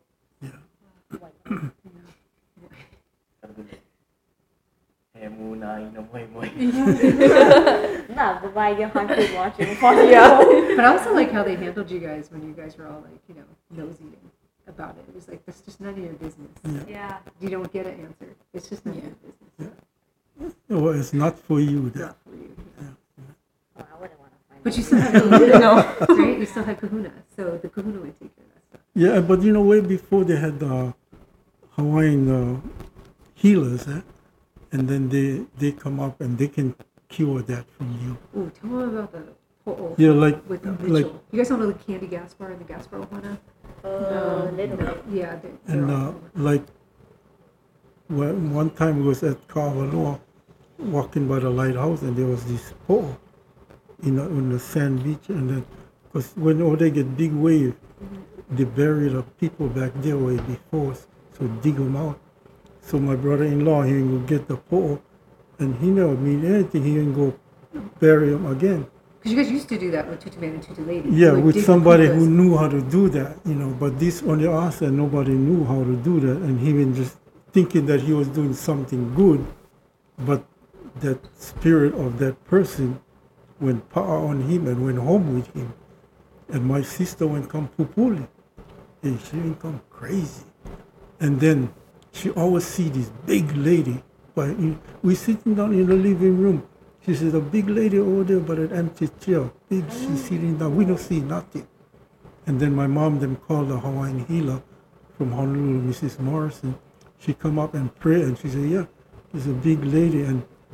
Eh, muna, inamoy moy. Nah, babae yung hunted watching. Yeah. But I also like how they handled you guys when you guys were all like, you know, nosy about it. It was like, that's just none of your business. Yeah. You don't get an answer. It's just none of your business. well, it's not for you. It's That. not for you. Oh, I wouldn't want to find But out. you still had kahuna, right? You still had kahuna. So the kahuna would take care of that stuff. Yeah, but you know, way before they had the Hawaiian uh, healers, eh? And then they they come up and they can cure that from you. Oh, tell me about the po'o Yeah, like with the like Mitchell. You guys don't know the Candy Gaspar and the Gaspar Ohana? Uh, little bit. Yeah, they're, they're and all uh, like when, one time we was at Kawaloa, walking by the lighthouse, and there was this pole in the, on the sand beach, and then because whenever they get big wave, they bury the people back there way before, so dig them out. So my brother-in-law, he will get the pole, and he never mean anything. He can go bury them again. Because you guys used to do that with Tutu Man and Tutu Lady. Yeah, You would with dig the somebody who pupas. knew how to do that, you know. But this only us, and nobody knew how to do that, and he was just thinking that he was doing something good, but that spirit of that person went power on him and went home with him. And my sister went come pupuli, and she went come crazy. And then she always see this big lady. But we sitting down in the living room. She said, a big lady over there, but an empty chair. Big, she's sitting down. We don't see nothing. And then my mom then called the Hawaiian healer from Honolulu, Missus Morrison. She come up and pray, and she said, yeah, there's a big lady. And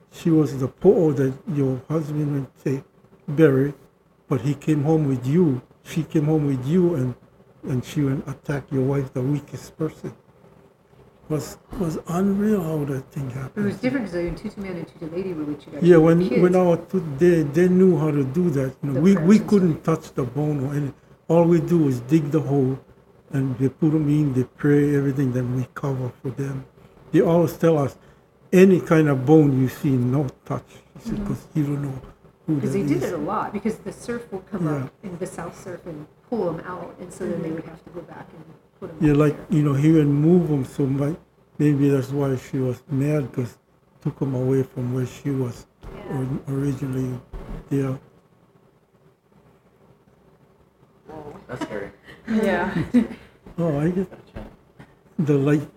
she was the poor that your husband went say bury, but he came home with you. She came home with you, and and she went attack your wife, the weakest person. Was was unreal how that thing It was happened. different because the Tutu man and Tutu lady were with you guys. Yeah, were when kids. when our two, they they knew how to do that. You know, The we prayers we and couldn't touch the bone or any. All we do is dig the hole, and they put them in. They pray everything. Then we cover for them. They always tell us, any kind of bone you see, no touch, because you don't know who Because that they did is. it a lot, because the surf would come Yeah. up in the south surf and pull them out, and so then they would have to go back and put them Yeah, out like there. you know, he would move them so much. Maybe that's why she was mad, because took them away from where she was or- originally there. That's scary. Yeah. Oh, I get Gotcha. the light.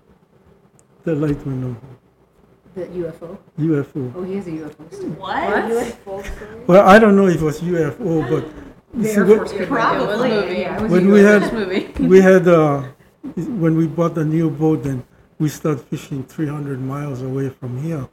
The light went on. The U F O. U F O. Oh, he has a U F O story. What? Well, I don't know if it was U F O, but you The see, Air when- Force could Probably. write it. It was a movie. Yeah, it was When a we U F O. had- This movie. we had uh, when we bought the new boat, then we started fishing three hundred miles away from here,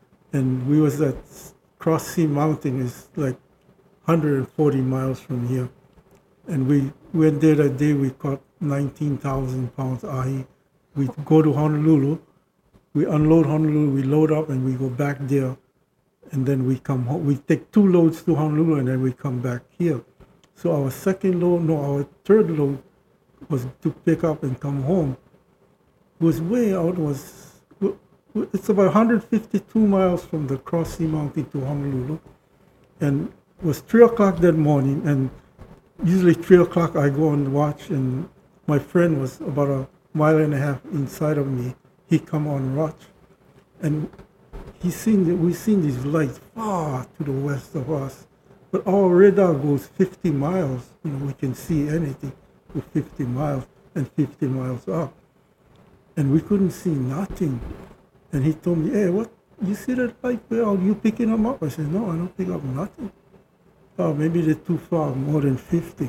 and we was at Cross Sea Mountain is like one hundred forty miles from here, and we went there that day. We caught nineteen thousand pounds ahi. We go to Honolulu, we unload Honolulu, we load up, and we go back there, and then we come home. We take two loads to Honolulu, and then we come back here. So our second load, no, our third load was to pick up and come home. Was way out. Was it's about one hundred fifty-two miles from the Cross Sea Mountain to Honolulu, and it was three o'clock that morning. And usually three o'clock I go and watch, and my friend was about a mile and a half inside of me. He come on watch, and he seen that we seen these lights far to the west of us, but our radar goes fifty miles. You know, we can see anything to fifty miles and fifty miles up, and we couldn't see nothing. And he told me, "Hey, what? You see that light? Well, you picking them up?" I said, "No, I don't pick up nothing. Oh, maybe they're too far, more than fifty."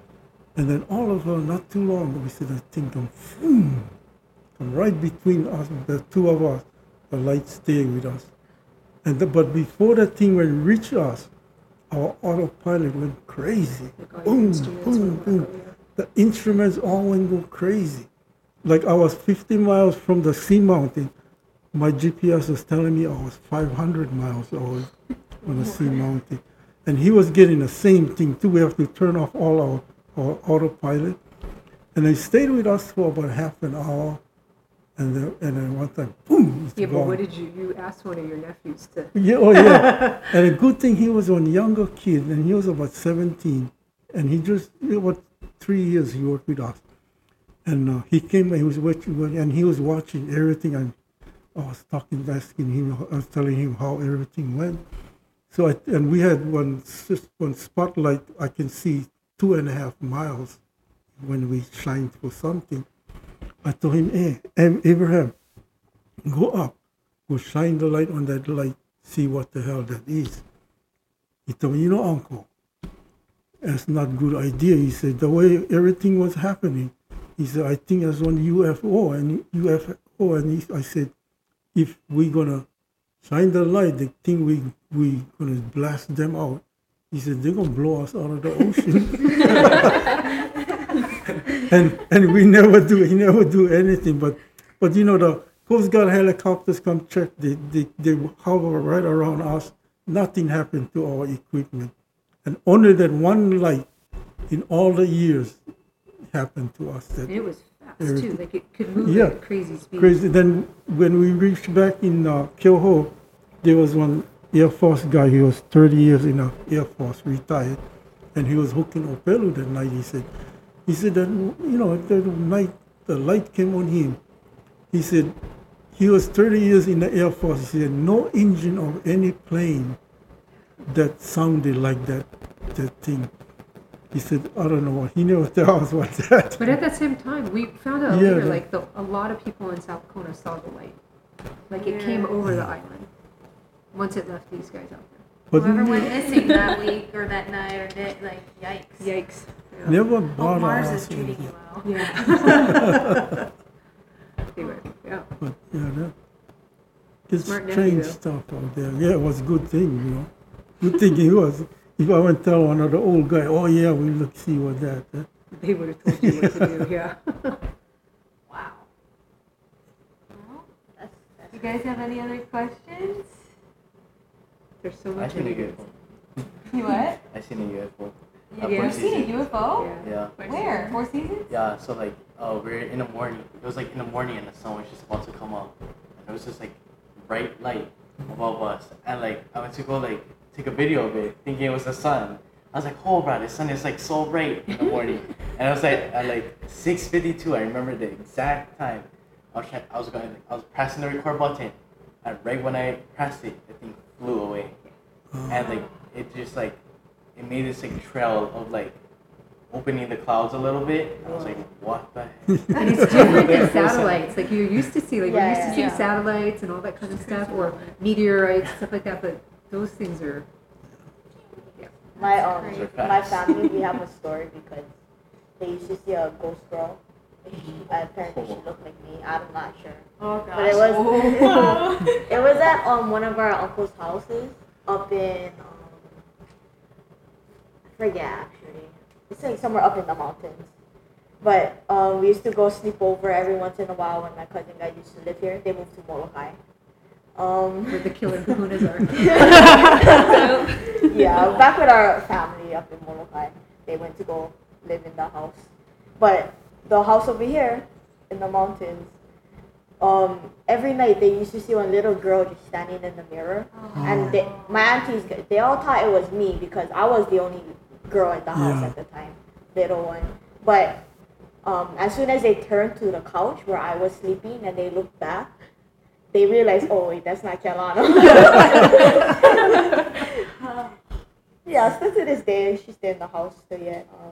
And then all of a not too long, we see that thing come, boom, come right between us, the two of us. The light stay with us. And the, but before that thing will reach us, our autopilot went crazy. Like all your Boom, instruments boom, went boom. like, oh, The instruments all went go crazy. Like I was fifty miles from the sea mountain. My G P S was telling me I was five hundred miles away on the sea mountain. And he was getting the same thing too. We have to turn off all our, our autopilot. And they stayed with us for about half an hour. And then, and then one time, boom, it's Yeah, but gone. what did you, you asked one of your nephews to, Yeah, oh yeah. And a good thing he was one younger kid, and he was about seventeen, and he just about three years he worked with us, and uh, he came and he was watching, and he was watching everything, and I was talking, asking him, I was telling him how everything went. So I, and we had one sys- one spotlight I can see two and a half miles when we shined for something. I told him, hey, Am- Abraham, go up, go shine the light on that light, see what the hell that is. He told me, you know, uncle, that's not a good idea. He said, the way everything was happening, he said, I think that's one U F O. And U F O, and he, I said, if we're going to shine the light, the thing we we going to blast them out. He said, they're going to blow us out of the ocean. and and we never do, he never do anything. But, but you know, the Coast Guard helicopters come check, they, they, they hover right around us. Nothing happened to our equipment. And only that one light in all the years happened to us. That and it was fast too, Everything. like it could move Yeah. at a crazy speed. crazy. Then when we reached back in uh, Kyoho, there was one Air Force guy. He was thirty years in the Air Force, retired, and he was hooking Opelu that night. He said, he said that you know the night the light came on him. He said he was thirty years in the Air Force. He said no engine of any plane that sounded like that that thing. He said, I don't know what. He never tell us what that. But at that same time, we found out Yeah, later, the- like the, a lot of people in South Kona saw the light. Like it came over the island once it left these guys out But Whoever ne- went missing that week or that night or did, like, yikes. there. Yikes. never Hope bother Mars us. is treating you well. Yeah. Anyway, yeah. But yeah, that, it's Smart nephew, strange though. stuff out there. Yeah, it was a good thing, you know. Good thing he was. If I went tell one of the old guy, oh yeah, we look see what that. Eh? They would have told you what to do. Yeah. Wow. Well, that's, that's you guys have any other questions? There's so I much. seen a in U it. F O. You what? I seen a U F O. You, Uh, Yeah. Four You've seen a Seasons. U F O? Yeah. Yeah. Where? Four Seasons? Yeah, so like, uh, we're in the morning. It was like in the morning and the sun was just about to come up. And it was just like bright light above us. And like, I went to go like take a video of it, thinking it was the sun. I was like, oh, bro, the sun is like so bright in the morning. And I was like, at like six fifty-two, I remember the exact time. I was trying, I was going, I was pressing the record button. And right when I pressed it, the thing flew away. And like, it just like, it made this like trail of like, opening the clouds a little bit. I was like, what the heck? And it's different than satellites. Like you're used to see, like Yeah, we're used to yeah. see Yeah. satellites and all that kind of stuff, or meteorites, stuff like that. But those things are. My um, Those are my facts. family, we have a story because they used to see a ghost girl. She, apparently, she looked like me. I'm not sure, Oh gosh. but it was Oh. it was at um one of our uncle's houses up in um, I forget actually. It's like somewhere up in the mountains. But um, we used to go sleep over every once in a while when my cousin guy used to live here. They moved to Molokai. Um, Where the killer kahunas are. yeah, back with our family up in Molokai, they went to go live in the house. But the house over here in the mountains, um, every night they used to see one little girl just standing in the mirror. And they, my aunties, they all thought it was me because I was the only girl in the house Yeah. at the time, little one. But um, as soon as they turned to the couch where I was sleeping and they looked back, they realized, oh wait, that's not Kelana. Yeah, still to this day, she's still in the house still yet. Um,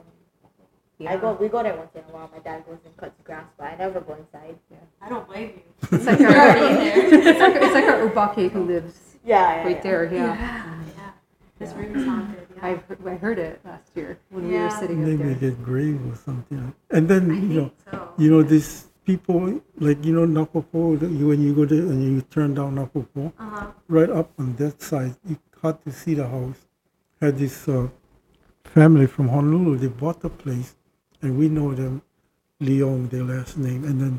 I go, we go there once in a while. My dad goes and cuts grass, but I never go inside. Yeah, I don't blame you. It's like You're our, already in there. it's like, it's like our Ubake who lives yeah, yeah, right yeah. there. Yeah. Yeah. This room is haunted. Yeah. I've heard, I heard it last year when we were Yeah. sitting up Maybe there. get grave or something. And then, I you know, think so. you know, these people, like, you know, Napopo, the- you- when you go there and you turn down Napopo, Uh-huh. right up on that side, you got to see the house. Had this uh, family from Honolulu, they bought the place, and we know them, Leong, their last name. And then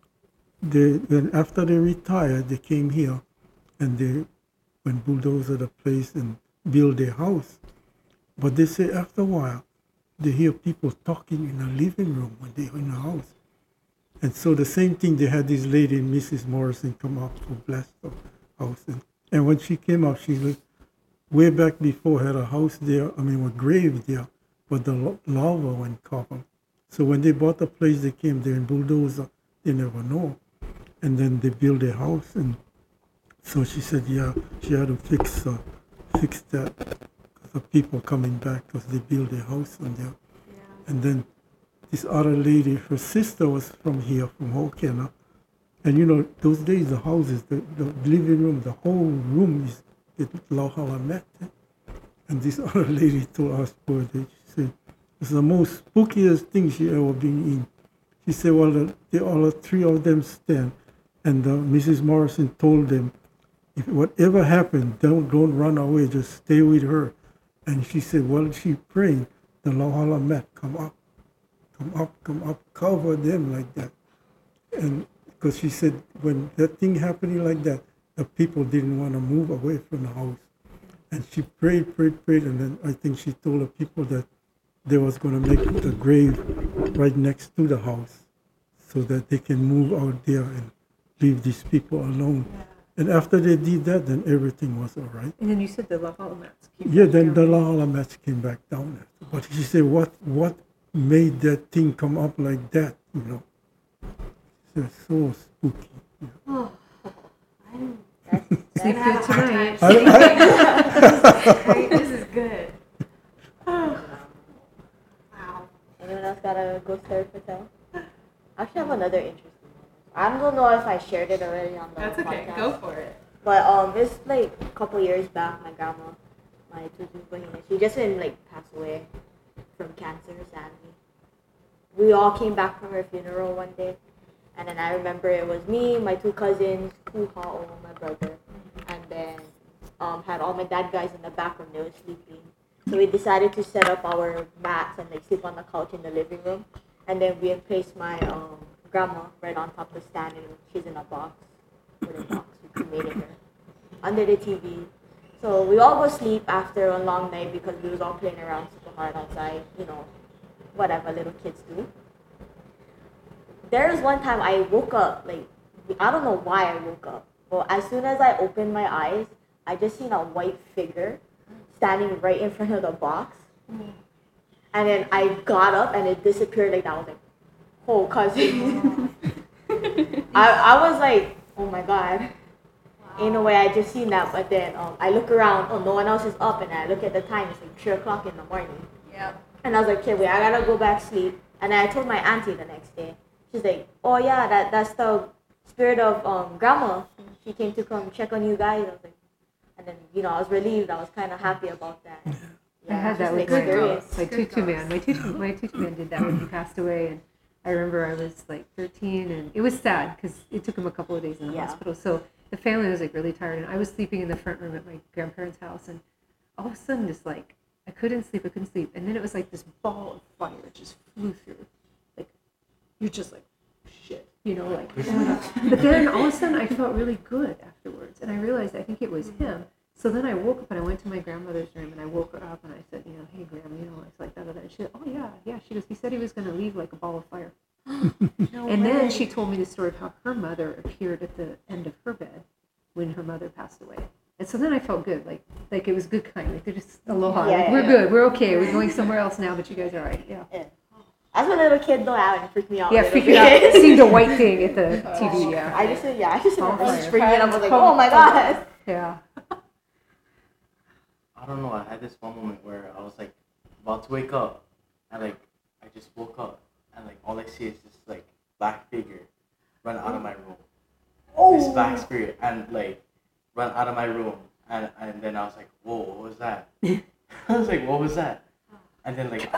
they, then after they retired, they came here, and they went bulldozer the place and build their house. But they say after a while, they hear people talking in the living room when they're in the house. And so the same thing, they had this lady, Missus Morrison, come up to bless the house. And, and when she came up, she was way back before had a house there, I mean, a grave there, but the lo- lava went cover. So when they bought the place, they came there in bulldozer, they never know. And then they built their house, and so she said, yeah, she had to fix uh, fix that because of people coming back because they built their house on there. And then this other lady, her sister was from here, from Hokkena. And you know, those days, the houses, the, the living room, the whole room is it Lauhala met. And this other lady told us birthday, she said, it's the most spookiest thing she ever been in. She said, well, the, they all three of them stand. And uh, Missus Morrison told them, if whatever happened, don't, don't run away, just stay with her. And she said, well, she praying, the Lauhala mat come up, come up, come up, cover them like that. And because she said when that thing happening like that, the people didn't want to move away from the house. And she prayed, prayed, prayed, and then I think she told the people that they was going to make the grave right next to the house so that they can move out there and leave these people alone. And after they did that, then everything was all right. And then you said the Lahala mats. came Yeah, back then down. the Lahala mats came back down. After. But she said, what what made that thing come up like that, you know? She said, so spooky. you know. I'm Sleep gonna have good a hard tonight. time sleeping. Great, this is good. Wow. Anyone else got a ghost story for tell? I actually have another interesting one. I don't know if I shared it already on the That's okay. podcast. Go for it. But um, it's like a couple years back. My grandma, my tutu bahina, she just didn't like pass away from cancer sadly. We all came back from her funeral one day, And then I remember it was me, my two cousins, Kuhao, my brother, and then um, had all my dad guys in the back room. They were sleeping. So we decided to set up our mats and like sleep on the couch in the living room. And then we had placed my um, grandma right on top of the stand, and she's in a box, wooden box. We cremated her under the T V. So we all go sleep after a long night because we was all playing around super hard outside, you know, whatever little kids do. There was one time I woke up, like, I don't know why I woke up, but as soon as I opened my eyes, I just seen a white figure standing right in front of the box. And then I got up and it disappeared like that. I was like, oh, cousin. I, I was like, oh my God. Ain't no way I just seen that. But then um, I look around, oh, no one else is up. And I look at the time, it's like three o'clock in the morning. Yep. And I was like, okay, wait, I gotta go back sleep. And then I told my auntie the next day. She's like, oh yeah, that, that's the spirit of um, grandma. She came to come check on you guys. I was like, and then, you know, I was relieved. I was kind of happy about that. Yeah, I had that with my, my tutu man. My tutu, my tutu man did that when he passed away. And I remember I was like thirteen, and it was sad because it took him a couple of days in the Yeah. hospital. So the family was like really tired, and I was sleeping in the front room at my grandparents' house, and all of a sudden, just like I couldn't sleep, I couldn't sleep, and then it was like this ball of fire just flew through. Like you're just like shit, you know, like. But then all of a sudden, I felt really good afterwards, and I realized I think it was him. So then I woke up and I went to my grandmother's room and I woke her up and I said, you know, hey, Grandma, you know, it's like that, that, that. She said, oh, yeah, yeah. She goes, he said he was going to leave like a ball of fire. No And way. then she told me the story of how her mother appeared at the end of her bed when her mother passed away. And so then I felt good, like like it was good kind, like they're just aloha, Yeah, like yeah, we're yeah. good, we're okay, we're going somewhere else now, but you guys are all right, yeah. As a little kid, though, that would freak me out. a Yeah, little freaking out, bit. seeing the white thing at the T V, yeah. I just, yeah, I just Oh, remember fire. springing and I was like, oh my God. Yeah. I don't know. I had this one moment where I was like about to wake up, and like I just woke up, and like all I see is this like black figure run out of my room. Oh. This black spirit and like run out of my room, and and then I was like, whoa, what was that? I was like, what was that? And then like,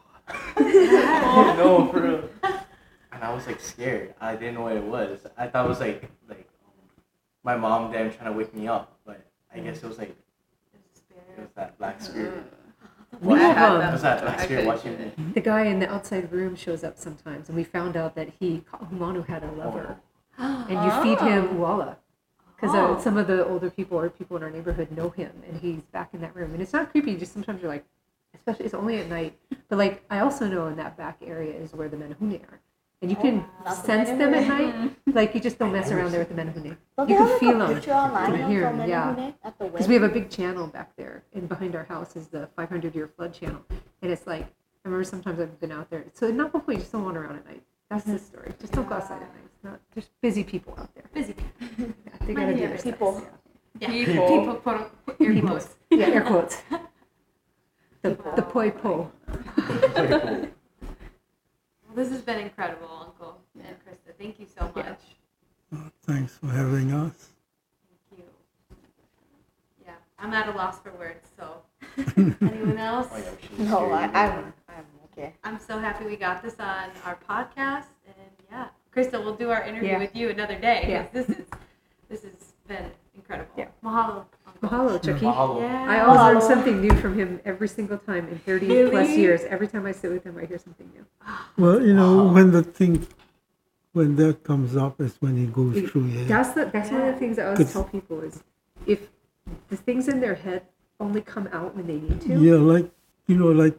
oh no, for real. And I was like scared. I didn't know what it was. I thought it was like like um, my mom them trying to wake me up, but I guess it was like. It was that black spirit. We Watching, have, it um, was that black I spirit couldn't watching do me. The guy in the outside room shows up sometimes, and we found out that he, Humanu had a lover, and you feed him uala. Because uh, Oh. some of the older people or people in our neighborhood know him, and he's back in that room. And it's not creepy, just sometimes you're like, especially, it's only at night. But like, I also know in that back area is where the menehune are. And you can Not the sense them at menehune. night. Like, you just don't mess around there with the menehune. Don't You they can have feel like a them. picture online You can hear of them, yeah. Menehune at the Because we have a big channel back there, and behind our house is the five hundred year flood channel. And it's like, I remember sometimes I've been out there. So not before you just don't wander around at night. That's the story. Just don't go outside at night. It's not, there's busy people out there. Busy Yeah, they gotta do their people. stuff. Yeah. People. People. Put, put air People. quotes. Yeah, air quotes. The, the poi po. Pretty cool. Well, this has been incredible, Uncle and Krista. Thank you so much. Yeah. Thanks for having us. Thank you. Yeah, I'm at a loss for words. So, anyone else? Oh, yeah, we should No, scare I, you. I'm, I'm okay. I'm so happy we got this on our podcast, and yeah, Krista, we'll do our interview Yeah. with you another day. 'Cause Yeah. This is this has been incredible. Yeah. Mahalo. Uncle. Mahalo, Chucky. Mahalo. Yeah. I always learn Mahalo. something new from him every single time in thirty Really? plus years. Every time I sit with him, I hear something new. Well, you know, Wow. when the thing, when that comes up is when it goes It- through your head. That's the that's one of Yeah. the things I always Good. tell people is if the things in their head only come out when they need to. Yeah, like, you know, like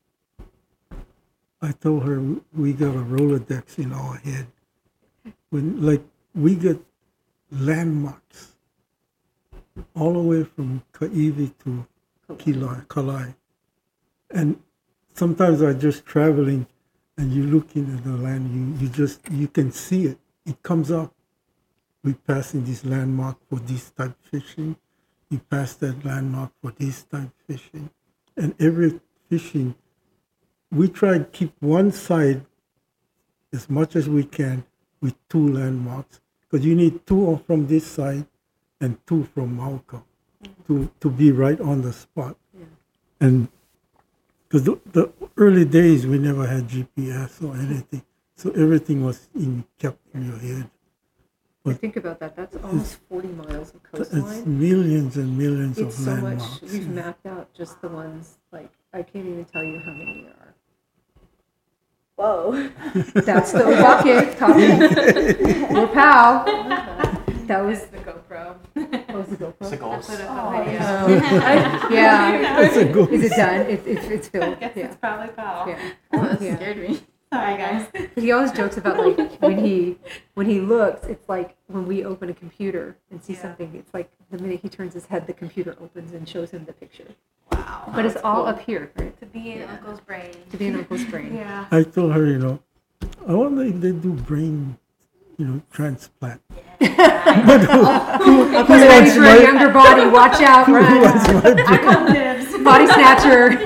I told her we- we got a Rolodex in our head. When, like, we get landmarks all the way from Kaiwi to Kilai, Kalai. And sometimes I'm just traveling and you looking at the land, you, you just, you can see it. It comes up. We passing this landmark for this type fishing. We pass that landmark for this type fishing. And every fishing, we try to keep one side as much as we can with two landmarks. Because you need two from this side and two from Mauka to, to be right on the spot. Yeah. And because the, the early days we never had G P S or anything. So everything was in, kept in your head. I think about that. That's almost forty miles of It's coastline. millions and millions It's of so much. landmarks. We've mapped out just the ones, like, I can't even tell you how many there are. Whoa. That's the talking, talking. We're pal. That was the GoPro. What was the It's a GoPro? ghost. Put up Oh, a video. yeah. yeah. It's a ghost. Is it done? It, it, it's filled. Guess Yeah. it's probably Paul. Yeah. That Yeah. scared me. Sorry, guys. But he always jokes about like when he when he looks, it's like when we open a computer and see Yeah. something. It's like the minute he turns his head, the computer opens and shows him the picture. Wow. But it's that's all cool. up here, right? To be in Yeah. Uncle's brain. To be in Uncle's brain. Yeah. I told her, you know, I wonder if they do brain, you know, transplant. But who, who, who Uncle's ready wants for a my, younger body. Watch out, who run. wants my brain? I call dibs. Body snatcher.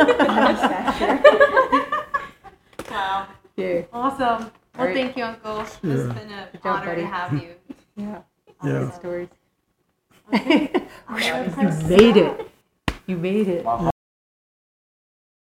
Wow. Yeah. Awesome. Well, Alright. thank you, Uncle. It's Yeah. been an Good job, honor buddy. to have you. Yeah. Yeah. Good stories. Okay. You made it. You made it. My